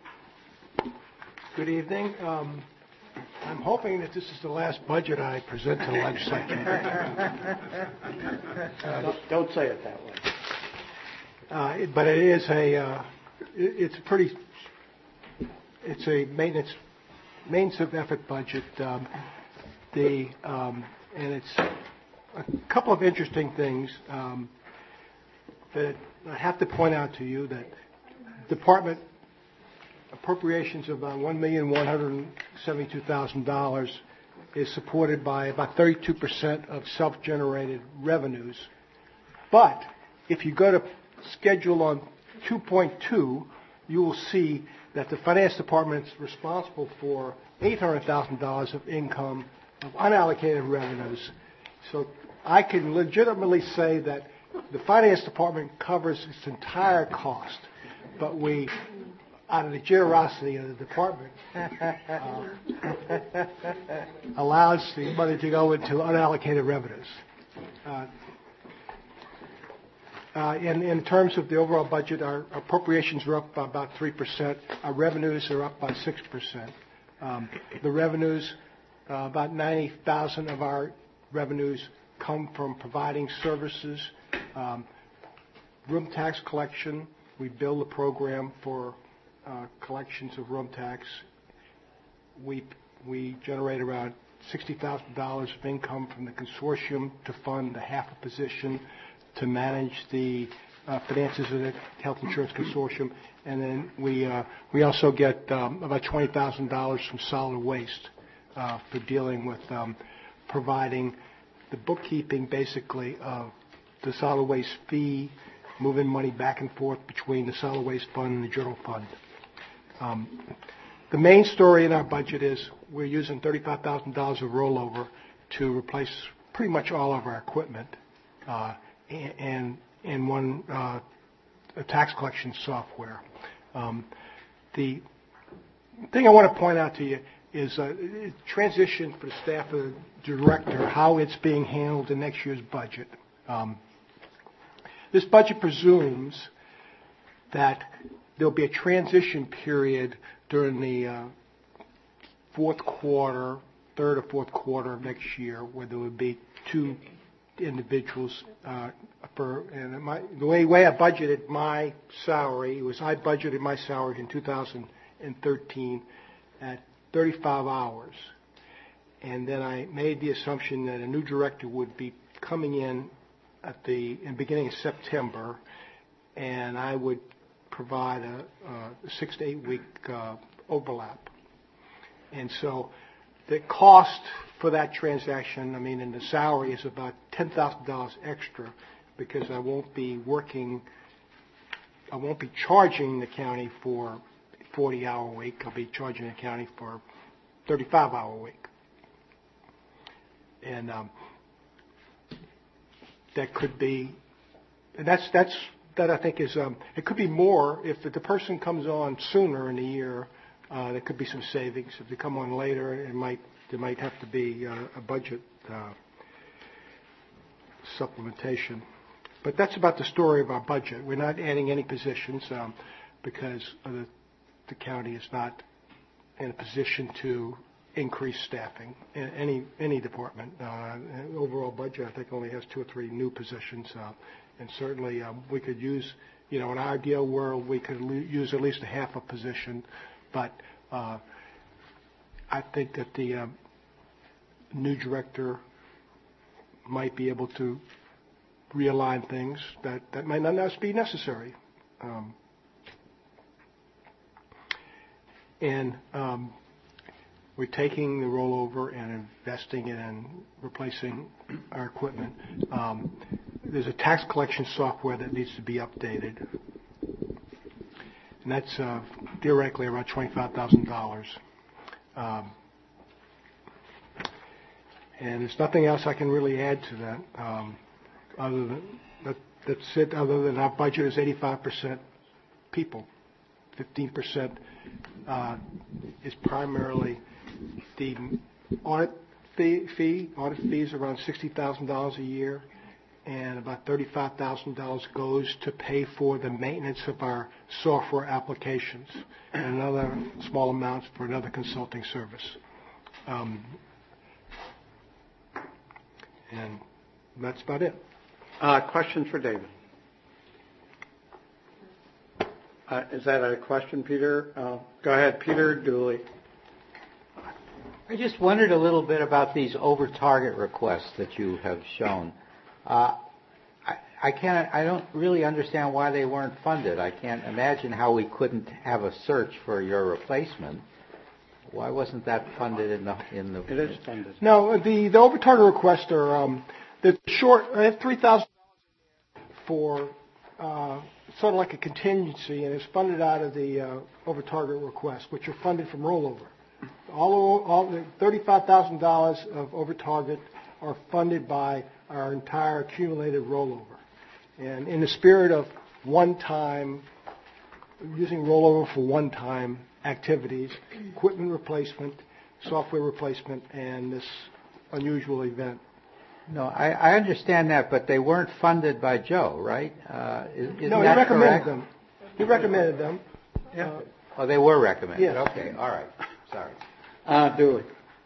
Good evening. Um, I'm hoping that this is the last budget I present to the legislature.
Don't, don't say it that way.
Uh, it- but it is a, uh, it, it's a pretty, it's a maintenance, maintenance of effort budget. Um, the, um, and it's a couple of interesting things um, that I have to point out to you that department appropriations of about one million one hundred seventy-two thousand dollars is supported by about thirty-two percent of self-generated revenues. But if you go to schedule on two point two, you will see that the finance department is responsible for eight hundred thousand dollars of income of unallocated revenues. So I can legitimately say that the finance department covers its entire cost, but we, out of the generosity of the department, uh, allows the money to go into unallocated revenues. Uh, uh, in, in terms of the overall budget, our appropriations are up by about three percent. Our revenues are up by six percent. Um, the revenues, uh, about ninety thousand of our revenues come from providing services. Um, room tax collection, we bill the program for uh, collections of room tax. We, we generate around sixty thousand dollars of income from the consortium to fund a half a position to manage the uh, finances of the health insurance consortium. And then we, uh, we also get um, about twenty thousand dollars from solid waste uh, for dealing with um, providing the bookkeeping, basically, of the solid waste fee, moving money back and forth between the solid waste fund and the general fund. Um, the main story in our budget is we're using thirty-five thousand dollars of rollover to replace pretty much all of our equipment uh, and, and one uh, a tax collection software. Um, the thing I want to point out to you is uh, transition for the staff of the director, how it's being handled in next year's budget. Um, this budget presumes that there'll be a transition period during the uh, fourth quarter, third or fourth quarter of next year, where there would be two individuals. Uh, for and my, the way, way I budgeted my salary was I budgeted my salary in two thousand thirteen at thirty-five hours, and then I made the assumption that a new director would be coming in at the in beginning of September, and I would provide a, a six to eight week uh, overlap. And so the cost for that transaction, I mean, and the salary is about ten thousand dollars extra because I won't be working, I won't be charging the county for forty hour week. I'll be charging the county for thirty-five hour week. And um, that could be, and that's, that's, that I think is, um, it could be more if the person comes on sooner in the year. Uh, there could be some savings. If they come on later, it might there might have to be uh, a budget uh, supplementation. But that's about the story of our budget. We're not adding any positions um, because of the, the county is not in a position to increase staffing in any any department. Uh, overall budget, I think, only has two or three new positions, uh, and certainly um, we could use, you know, in our ideal world, we could l- use at least a half a position. But uh, I think that the um, new director might be able to realign things that, that might not be necessary. Um, and um, we're taking the rollover and investing it in replacing our equipment. Um, there's a tax collection software that needs to be updated. And that's uh, theoretically around twenty-five thousand dollars. Um, and there's nothing else I can really add to that. Um, other than that, that's it. Other than our budget is eighty-five percent people, fifteen percent uh, is primarily the audit fee. fee. Audit fees around sixty thousand dollars a year, and about thirty-five thousand dollars goes to pay for the maintenance of our software applications, and another small amount for another consulting service. Um, and that's about it.
Uh, questions for David? Uh, is that a question, Peter? Uh, go ahead, Peter Dooley.
I just wondered a little bit about these over-target requests that you have shown. Uh, I, I can't. I don't really understand why they weren't funded. I can't imagine how we couldn't have a search for your replacement. Why wasn't that funded in the in the?
It is funded.
No, the the over-target requests are um, the short. I have three thousand for uh, sort of like a contingency, and it's funded out of the uh, over-target requests, which are funded from rollover. All, all the thirty-five thousand dollars of over-target are funded by our entire accumulated rollover. And in the spirit of one-time, using rollover for one-time activities, equipment replacement, software replacement, and this unusual event.
No, I, I understand that, but they weren't funded by Joe, right? Uh, is, isn't
no, he
that
recommended
correct?
them. He recommended them.
Yeah.
Uh,
oh, they were recommended.
Yes.
Okay, all right. Sorry.
Uh, Dooley.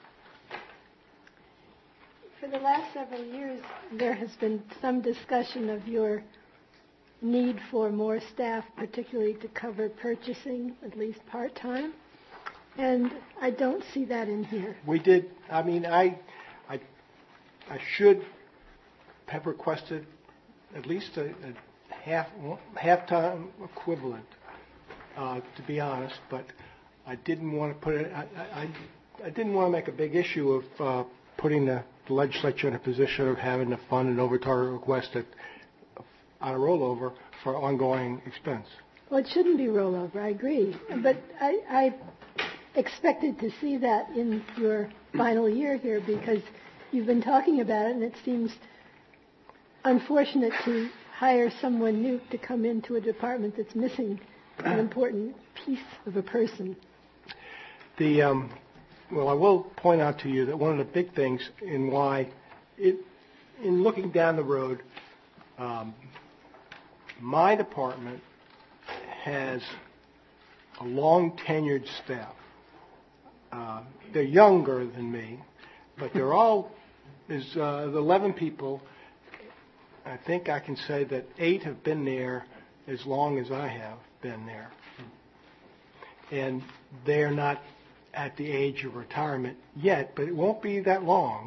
For the last several years, there has been some discussion of your need for more staff, particularly to cover purchasing, at least part-time. And I don't see that in here.
We did, I mean, I, I, I should have requested at least a, a half, half-time equivalent, uh, to be honest, but I didn't want to put it, I, I, I didn't want to make a big issue of uh, putting the legislature in a position of having to fund an over-target request at, on a rollover for ongoing expense.
Well, it shouldn't be rollover, I agree. But I, I expected to see that in your final year here because you've been talking about it, and it seems unfortunate to hire someone new to come into a department that's missing an important piece of a person.
The um, well, I will point out to you that one of the big things in why, it, in looking down the road, um, my department has a long-tenured staff. Uh, they're younger than me, but they're all, there's uh, eleven people. I think I can say that eight have been there as long as I have been there. And they're not at the age of retirement yet, but it won't be that long.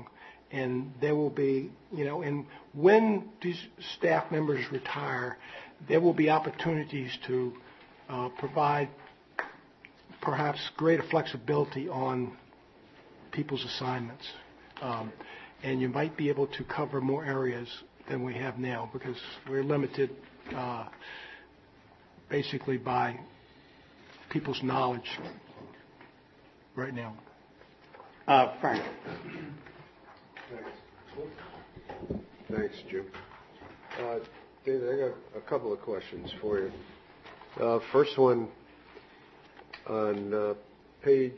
and there will be, you know, and when these staff members retire, there will be opportunities to uh, provide perhaps greater flexibility on people's assignments. Um, and you might be able to cover more areas than we have now because we're limited uh, basically by people's knowledge right now.
Uh, Frank.
Thanks, Jim. Uh, David, I got a couple of questions for you. Uh, first one, on uh, page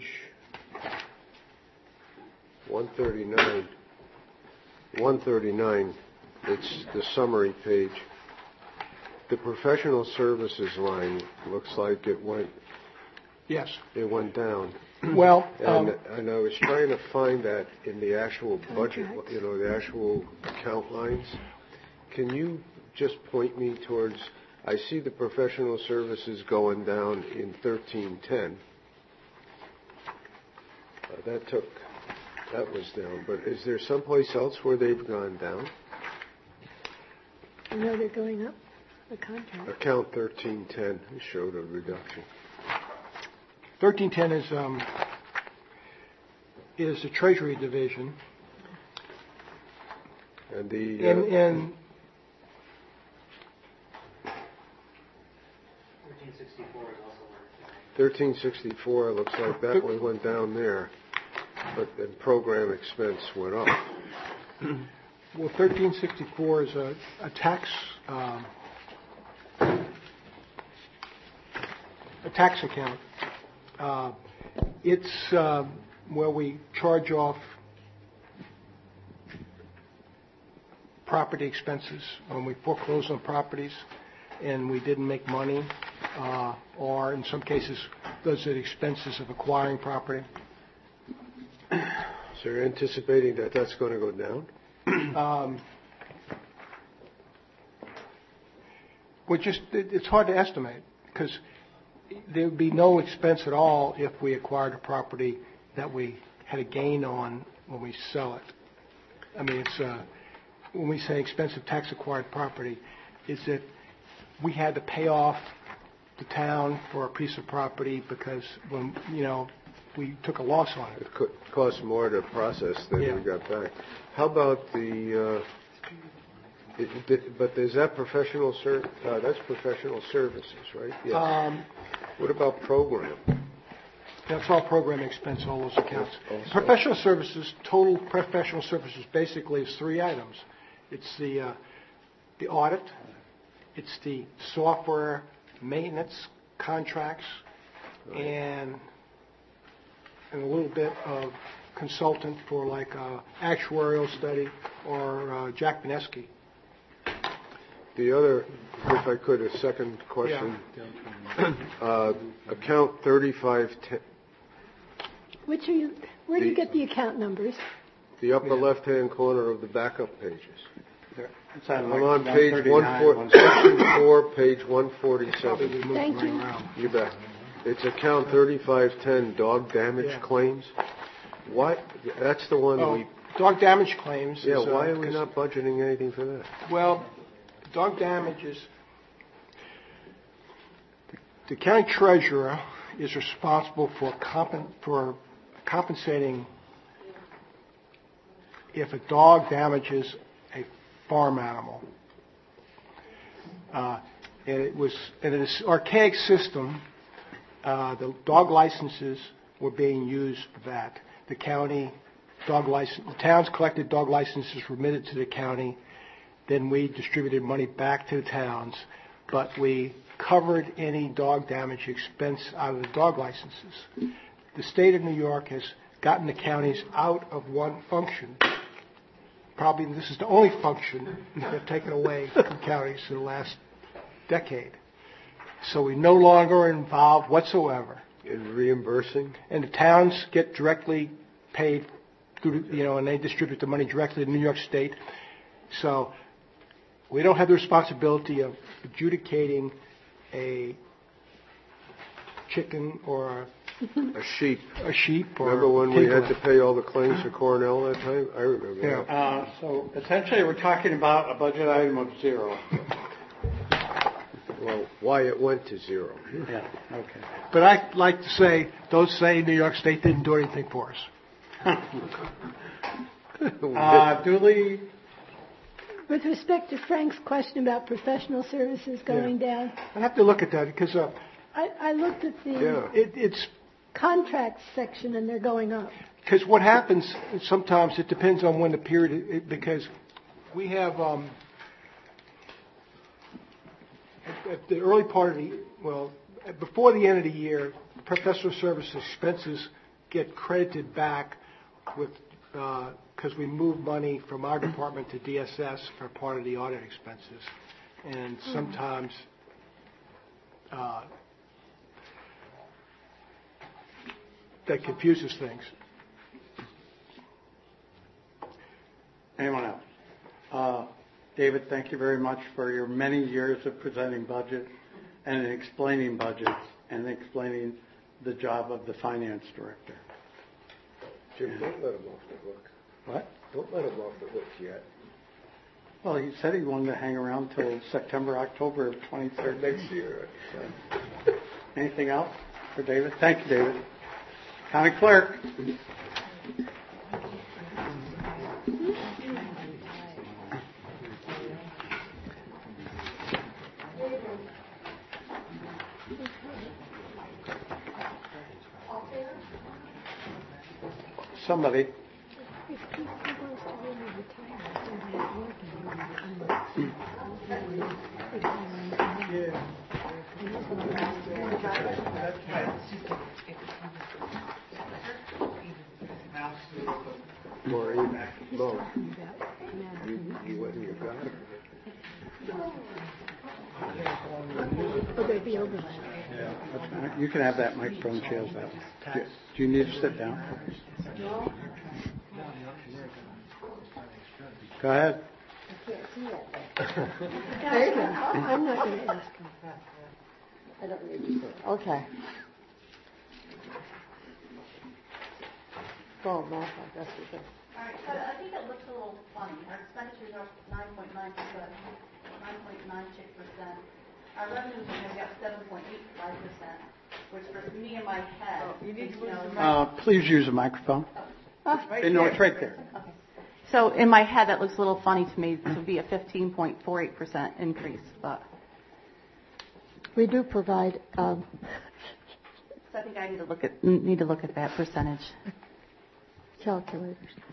one thirty-nine, one thirty-nine, it's the summary page. The professional services line looks like it went.
Yes.
It went down.
Well,
and,
um,
and I was trying to find that in the actual budget, you know, the actual account lines. Can you just point me towards, I see the professional services going down in thirteen ten. Uh, that took, that was down, but is there someplace else where they've gone down?
I know they're going up, the contract.
Account thirteen ten showed a reduction.
thirteen ten is um, is the Treasury Division.
And the...
In,
uh,
in
thirteen sixty-four looks like that one went down there, but the program expense went up.
Well, thirteen sixty-four is a, a tax um, a tax account. Uh, it's uh, where we charge off property expenses when we foreclose on properties and we didn't make money, uh, or in some cases, those are the expenses of acquiring property.
So you're anticipating that that's going to go down?
Um, we're just, it, it's hard to estimate because there would be no expense at all if we acquired a property that we had a gain on when we sell it. I mean, it's uh, when we say expensive tax acquired property, is that we had to pay off the town for a piece of property because when you know we took a loss on it.
It could cost more to process than
Yeah.
we got back. How about the? Uh, it, it, but is that professional ser- uh, That's professional services, right? Yes.
Um,
what about program?
That's all program expense, all those accounts.
Also-
Professional services, total professional services, basically is three items. It's the uh, the audit, it's the software maintenance contracts,
Right.
and and a little bit of consultant for like uh, actuarial study or uh, Jack Beneski.
The other, if I could, a second question. Uh, account thirty-five ten.
Which are you, where do you
The-
get the account numbers?
The upper left-hand corner of the backup pages.
It's on
I'm
like
on page one
139,
four, section four, page one forty-seven.
Thank you.
You bet. It's account thirty-five ten, dog damage
Yeah.
claims. Why? That's the one
Oh,
we.
dog damage claims.
Yeah.
is, uh,
Why are we
'cause-
not budgeting anything for that?
Well, dog damage is, the county treasurer is responsible for compen, for compensating if a dog damages a farm animal. Uh, and it was, and in this archaic system, uh, the dog licenses were being used for that. The county dog license, the towns collected dog licenses, remitted to the county. Then we distributed money back to the towns, but we covered any dog damage expense out of the dog licenses. The state of New York has gotten the counties out of one function. Probably this is the only function they've taken away from counties in the last decade. So we no longer are involved whatsoever.
In reimbursing?
And the towns get directly paid, through, you know, and they distribute the money directly to New York State. So we don't have the responsibility of adjudicating a chicken or a
A sheep.
a sheep or
Remember when we had
piglet.
to pay all the claims for Cornell that time? I remember
Yeah.
that.
Uh, So essentially, we're talking about a budget item of zero.
Well, why it went to zero.
Yeah, okay.
But I'd like to say, don't say New York State didn't do anything for us.
Uh, Duly,
With respect to Frank's question about professional services going down,
I have to look at that because uh,
I, I looked at the
Yeah.
it, it's
contracts section and they're going up.
because what happens sometimes it depends on when the period it, because we have um, at, at the early part of the well before the end of the year, professional service expenses get credited back with because we move money from our department to D S S for part of the audit expenses, and sometimes. Uh, that confuses things.
anyone else? Uh, David, thank you very much for your many years of presenting budget and explaining budgets and explaining the job of the finance director.
Jim, don't let him off the hook.
What?
Don't let him off the hook yet.
Well, he said he wanted to hang around till September, October of twenty thirteen.
Next year.
Anything else for David? Thank you, David. County Clerk. Somebody.
Maureen, Mo, you, you went and you got her.
Will there be overlap?
Yeah, that's fine. You can have that microphone. She has that one. Do, do you need to sit down? Go ahead.
There you go. I'm not going to ask him.
I don't need to. Okay. Go, Martha, I guess we can.
All right, so I think it looks a little funny. Our expenditures are nine point nine percent, nine point nine six percent. Our revenues are going to be up seven point eight five percent, which for me in my head,
Oh, you need to
you know,
lose the
Uh, please use a microphone.
Right
no,
there.
it's right there.
Okay. So in my head, that looks a little funny to me to be a fifteen point four eight percent increase, but
We do provide, um,
so I think I need to look at need to look at that percentage.
calculators.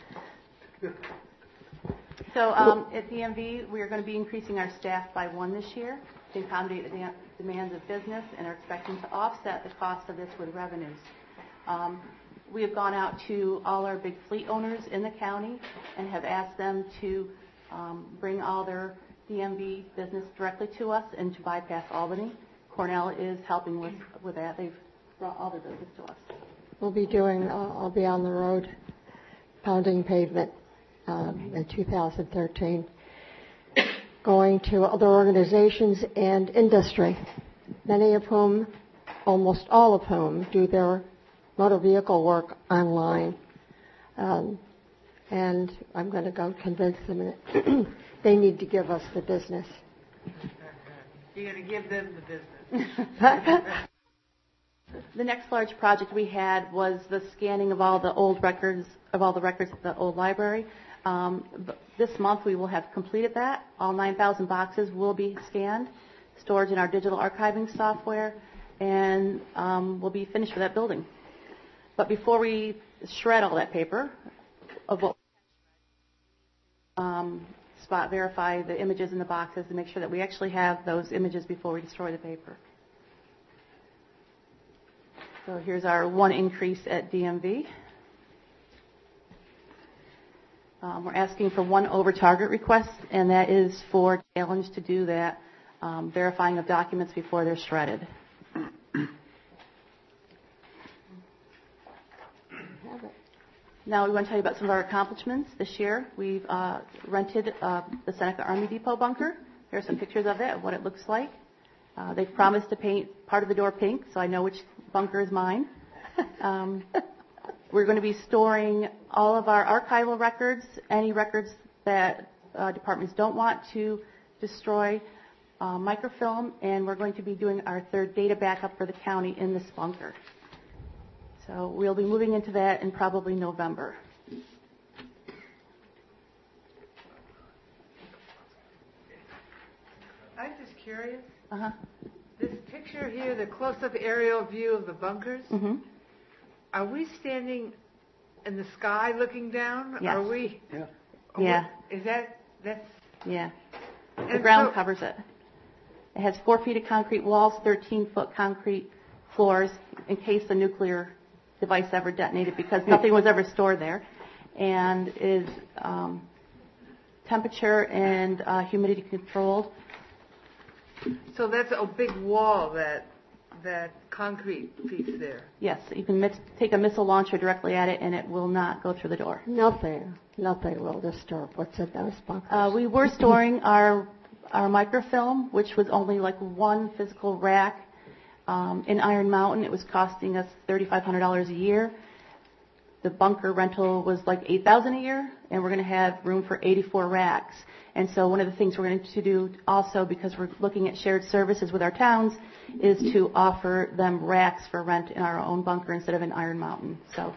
So um, at D M V, we are going to be increasing our staff by one this year to accommodate the de- demands of business and are expecting to offset the cost of this with revenues. Um, we have gone out to all our big fleet owners in the county and have asked them to um, bring all their D M V business directly to us and to bypass Albany. Cornell is helping with, with that. They've brought all their business to us.
We'll be doing, uh, I'll be on the road pounding pavement um, in two thousand thirteen, going to other organizations and industry, many of whom, almost all of whom, do their motor vehicle work online. Um, and I'm going to go convince them that they need to give us the business.
You're going to give them the business.
The next large project we had was the scanning of all the old records, of all the records at the old library. Um, b- this month we will have completed that. All nine thousand boxes will be scanned, stored in our digital archiving software, and um, we'll be finished with that building. But before we shred all that paper, of what um, spot verify the images in the boxes to make sure that we actually have those images before we destroy the paper. So here's our one increase at D M V. Um, we're asking for one over target request, and that is for challenge to do that um, verifying of documents before they're shredded. Now we want to tell you about some of our accomplishments this year. We've uh, rented uh, the Seneca Army Depot bunker. Here are some pictures of it, of what it looks like. Uh, they've promised to paint part of the door pink, so I know which bunker is mine.
Um, we're going to be storing all of our archival records, any records that uh, departments don't want to destroy, uh, microfilm, and we're going to be doing our third data backup for the county in this bunker. So we'll be moving into that in probably November.
I'm just curious.
Uh-huh.
This picture here, the close-up aerial view of the bunkers,
Mm-hmm.
are we standing in the sky looking down?
Yes.
Are we?
Yeah.
are
Yeah.
we- Is that, that's,
Yeah. The
And
ground
so-
covers it. It has four feet of concrete walls, thirteen-foot concrete floors in case the nuclear device ever detonated, because nothing was ever stored there, and is um, temperature and uh, humidity controlled.
so that's a big wall that, that concrete feeds there.
Yes, you can mis- take a missile launcher directly at it, and it will not go through the door.
Nothing, nothing will disturb what's in those bunkers.
Uh, we were storing our our microfilm, which was only like one physical rack um, in Iron Mountain. It was costing us thirty-five hundred dollars a year. The bunker rental was like eight thousand dollars a year, and we're going to have room for eighty-four racks. And so one of the things we're going to do also, because we're looking at shared services with our towns, is to offer them racks for rent in our own bunker instead of in Iron Mountain. So.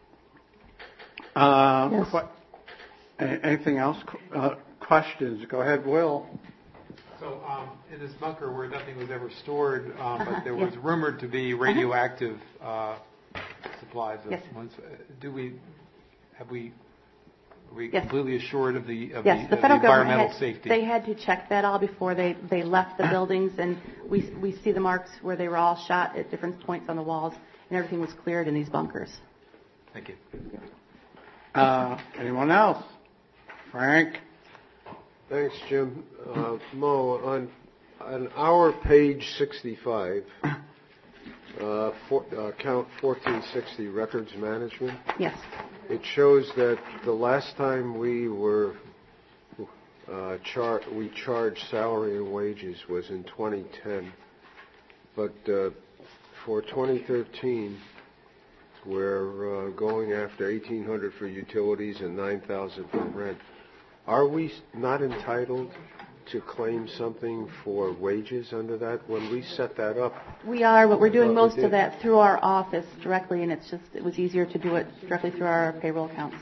Uh,
Yes.
que- a- anything else? Uh, questions? Go ahead, Will.
So um, in this bunker where nothing was ever stored, um,
Uh-huh,
but there
yeah.
was rumored to be radioactive uh, supplies. Of
Yes.
ones. Uh, Do we have we are we
Yes.
completely assured of the of
Yes,
the,
the
of
federal
the
government
environmental
had,
safety?
they had to check that all before they, they left the buildings, and we we see the marks where they were all shot at different points on the walls, and everything was cleared in these bunkers.
Thank you.
Uh, anyone else? Frank?
Thanks, Jim. Uh, Mo, on, on our page sixty-five, uh, for, uh, count fourteen sixty, records management,
Yes.
it shows that the last time we were, uh, char- we charged salary and wages was in twenty ten. But uh, for twenty thirteen, we're uh, going after eighteen hundred for utilities and nine thousand for rent. Are we not entitled to claim something for wages under that? When we set that up,
We are, but we're doing
I thought we
most of
did.
that through our office directly, and it's just, it was easier to do it directly through our payroll accounts.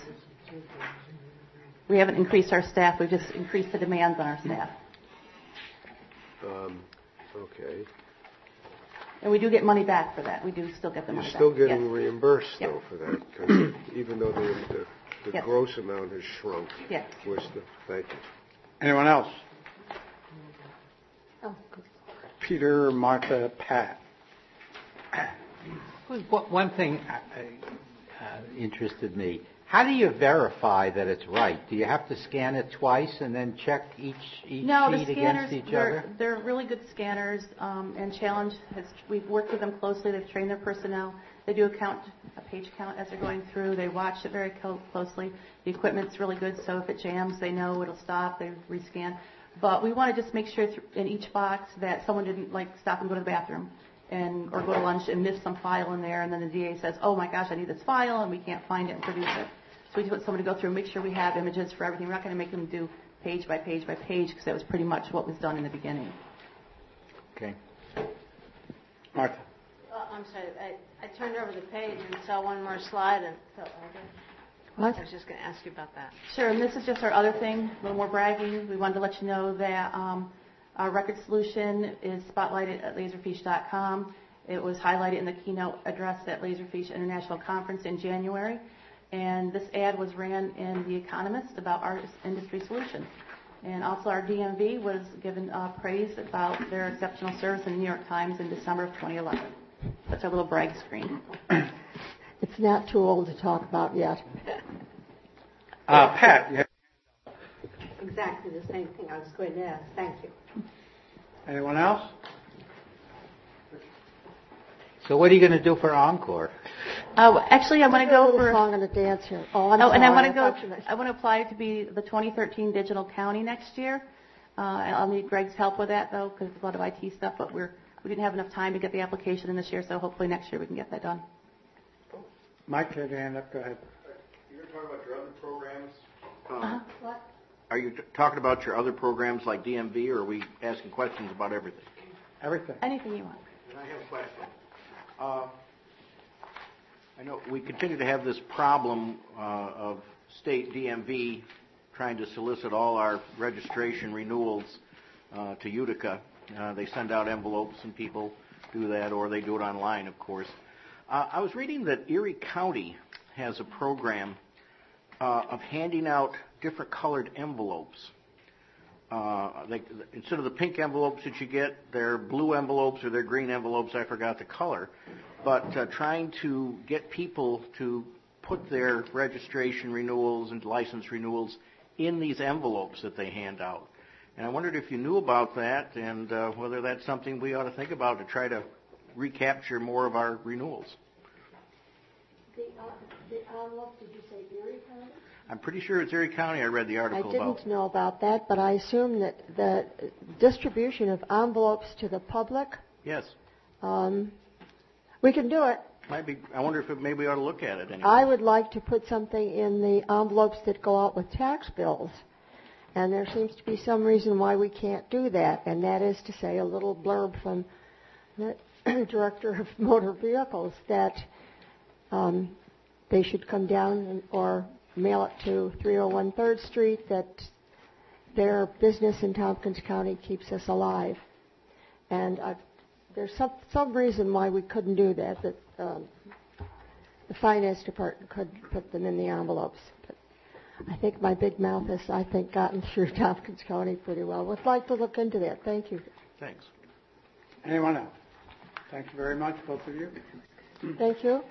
We haven't increased our staff, we've just increased the demands on our staff.
um, okay.
And we do get money back for that. We do still get the
You're
money
still
back.
getting
Yes.
reimbursed,
Yep.
though, for that, because even though the, the, the
Yes.
gross amount has shrunk.
Yes.
We're still, thank you.
Anyone else?
Oh,
Peter, Martha, Pat.
Well, what- One thing uh, uh, interested me. How do you verify that it's right? Do you have to scan it twice and then check each each
No, the
sheet
scanners,
against each
they're,
other?
they're really good scanners, um, and Challenge has, we've worked with them closely, they've trained their personnel. They do a count, a page count as they're going through, they watch it very co- closely. The equipment's really good, so if it jams, they know it'll stop, they rescan. But we want to just make sure th- in each box that someone didn't like stop and go to the bathroom and, or go to lunch and miss some file in there, and then the D A says, oh my gosh, I need this file, and we can't find it and produce it. So we just want someone to go through and make sure we have images for everything. We're not going to make them do page by page by page, because that was pretty much what was done in the beginning.
Okay.
Martha.
Uh, I'm sorry, I, I turned over the page and saw one more slide and felt over.
What?
I was just going to ask you about that.
Sure, and this is just our other thing, a little more bragging. We wanted to let you know that um, our record solution is spotlighted at laserfiche dot com. It was highlighted in the keynote address at Laserfiche International Conference in January. And this ad was ran in The Economist about our industry solution. And also our D M V was given uh, praise about their exceptional service in the New York Times in December of twenty eleven. That's our little brag screen.
It's not too old to talk about yet.
Uh, Pat, you have-
Exactly the same thing I was going to ask. Thank you.
anyone else?
So what are you going to do for Encore?
Uh, actually, I want to go for.
Song and a dance here. Oh, I'm
Oh, and I
sorry,
want to go.
thought you meant-
I want to apply to be the twenty thirteen Digital County next year. Uh, I'll need Greg's help with that though, because it's a lot of I T stuff. But we're we didn't have enough time to get the application in this year, so hopefully next year we can get that done.
Mike had a hand up. Go ahead.
You're talking about your other programs?
Uh-huh.
What?
Are you t- talking about your other programs like D M V, or are we asking questions about everything?
Everything.
Anything you want.
And I have a question. Uh, I know we continue to have this problem uh, of state D M V trying to solicit all our registration renewals uh, to Utica. Uh, they send out envelopes and people do that, or they do it online, of course. Uh, I was reading that Erie County has a program uh, of handing out different colored envelopes. Uh, they, instead of the pink envelopes that you get, they're blue envelopes or they're green envelopes. I forgot the color. But uh, trying to get people to put their registration renewals and license renewals in these envelopes that they hand out. And I wondered if you knew about that and uh, whether that's something we ought to think about to try to recapture more of our renewals.
The, uh, the envelope, did you say Erie County?
I'm pretty sure it's Erie County I read the
I
article
didn't
about.
know about that, but I assume that the distribution of envelopes to the public,
Yes.
um, we can do it.
Might be. I wonder if it, maybe we ought to look at it anyway.
I would like to put something in the envelopes that go out with tax bills. And there seems to be some reason why we can't do that, and that is to say a little blurb from the Director of Motor Vehicles that um, they should come down and, or mail it to three oh one third Street, that their business in Tompkins County keeps us alive. And I've, there's some, some reason why we couldn't do that, that um, the Finance Department could put them in the envelopes. But I think my big mouth has, I think, gotten through Tompkins County pretty well. Would like to look into that. Thank you.
Thanks.
Anyone else? Thank you very much, both of you.
Thank you.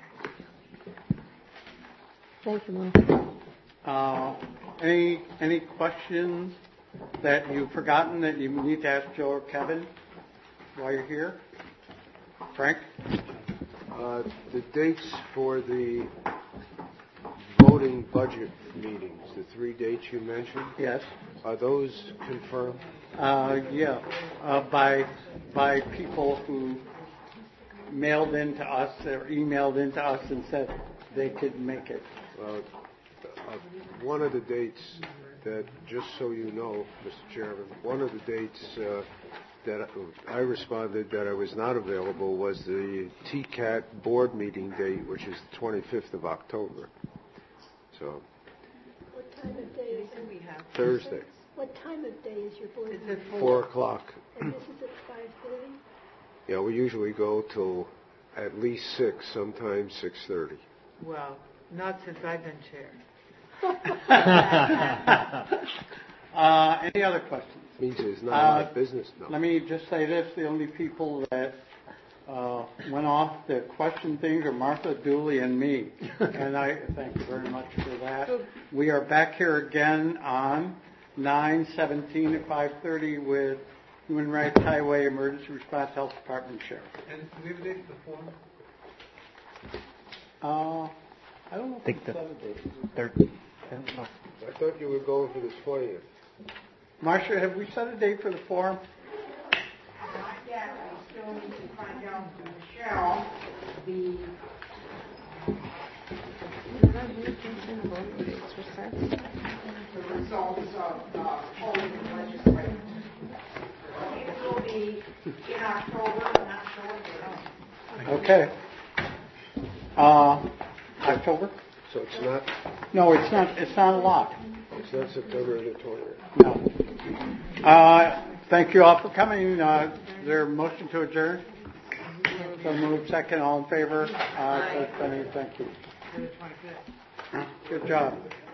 Thank you, Martha.
Uh, any any questions that you've forgotten that you need to ask Joe or Kevin while you're here? Frank?
Uh, the dates for the voting budget meetings, the three dates you mentioned,
Yes.
are those confirmed?
Uh, yeah, uh, by by people who mailed in to us or emailed in to us and said they could make it.
Uh, uh, one of the dates that, just so you know, Mister Chairman, one of the dates uh, that I responded that I was not available was the T C A T board meeting date, which is the twenty-fifth of October. So,
What time of day is it?
We have
Thursday,
What time of day is your board
It's
meeting?
at
four o'clock.
And this is at five thirty?
Yeah, we usually go till at least six, sometimes six thirty.
Well, not since I've been chair.
uh, any other questions?
Means there's not a
Uh,
lot of business now.
Let me just say this, the only people that uh, went off to question things are Martha, Dooley, and me. And I thank you very much for that. We are back here again on nine seventeen at five thirty with Human Rights Highway Emergency Response Health Department Sheriff.
And do we have a date for the forum?
Uh, I don't know if
Think
it's
that-
seven days.
Third. I don't know.
I thought you were going for the twentieth.
Marcia, have we set a date for the forum?
Not yet, I still need to find out from Michelle the, the results of uh, polling and legislature. It will be in October, I'm not sure when.
Okay. Uh, October?
So it's not,
No, it's not, it's not a lot.
it's not September the twentieth.
No. Uh, thank you all for coming. Uh, is there a motion to adjourn? So moved, second, all in favor? Uh, Thank you. Good job.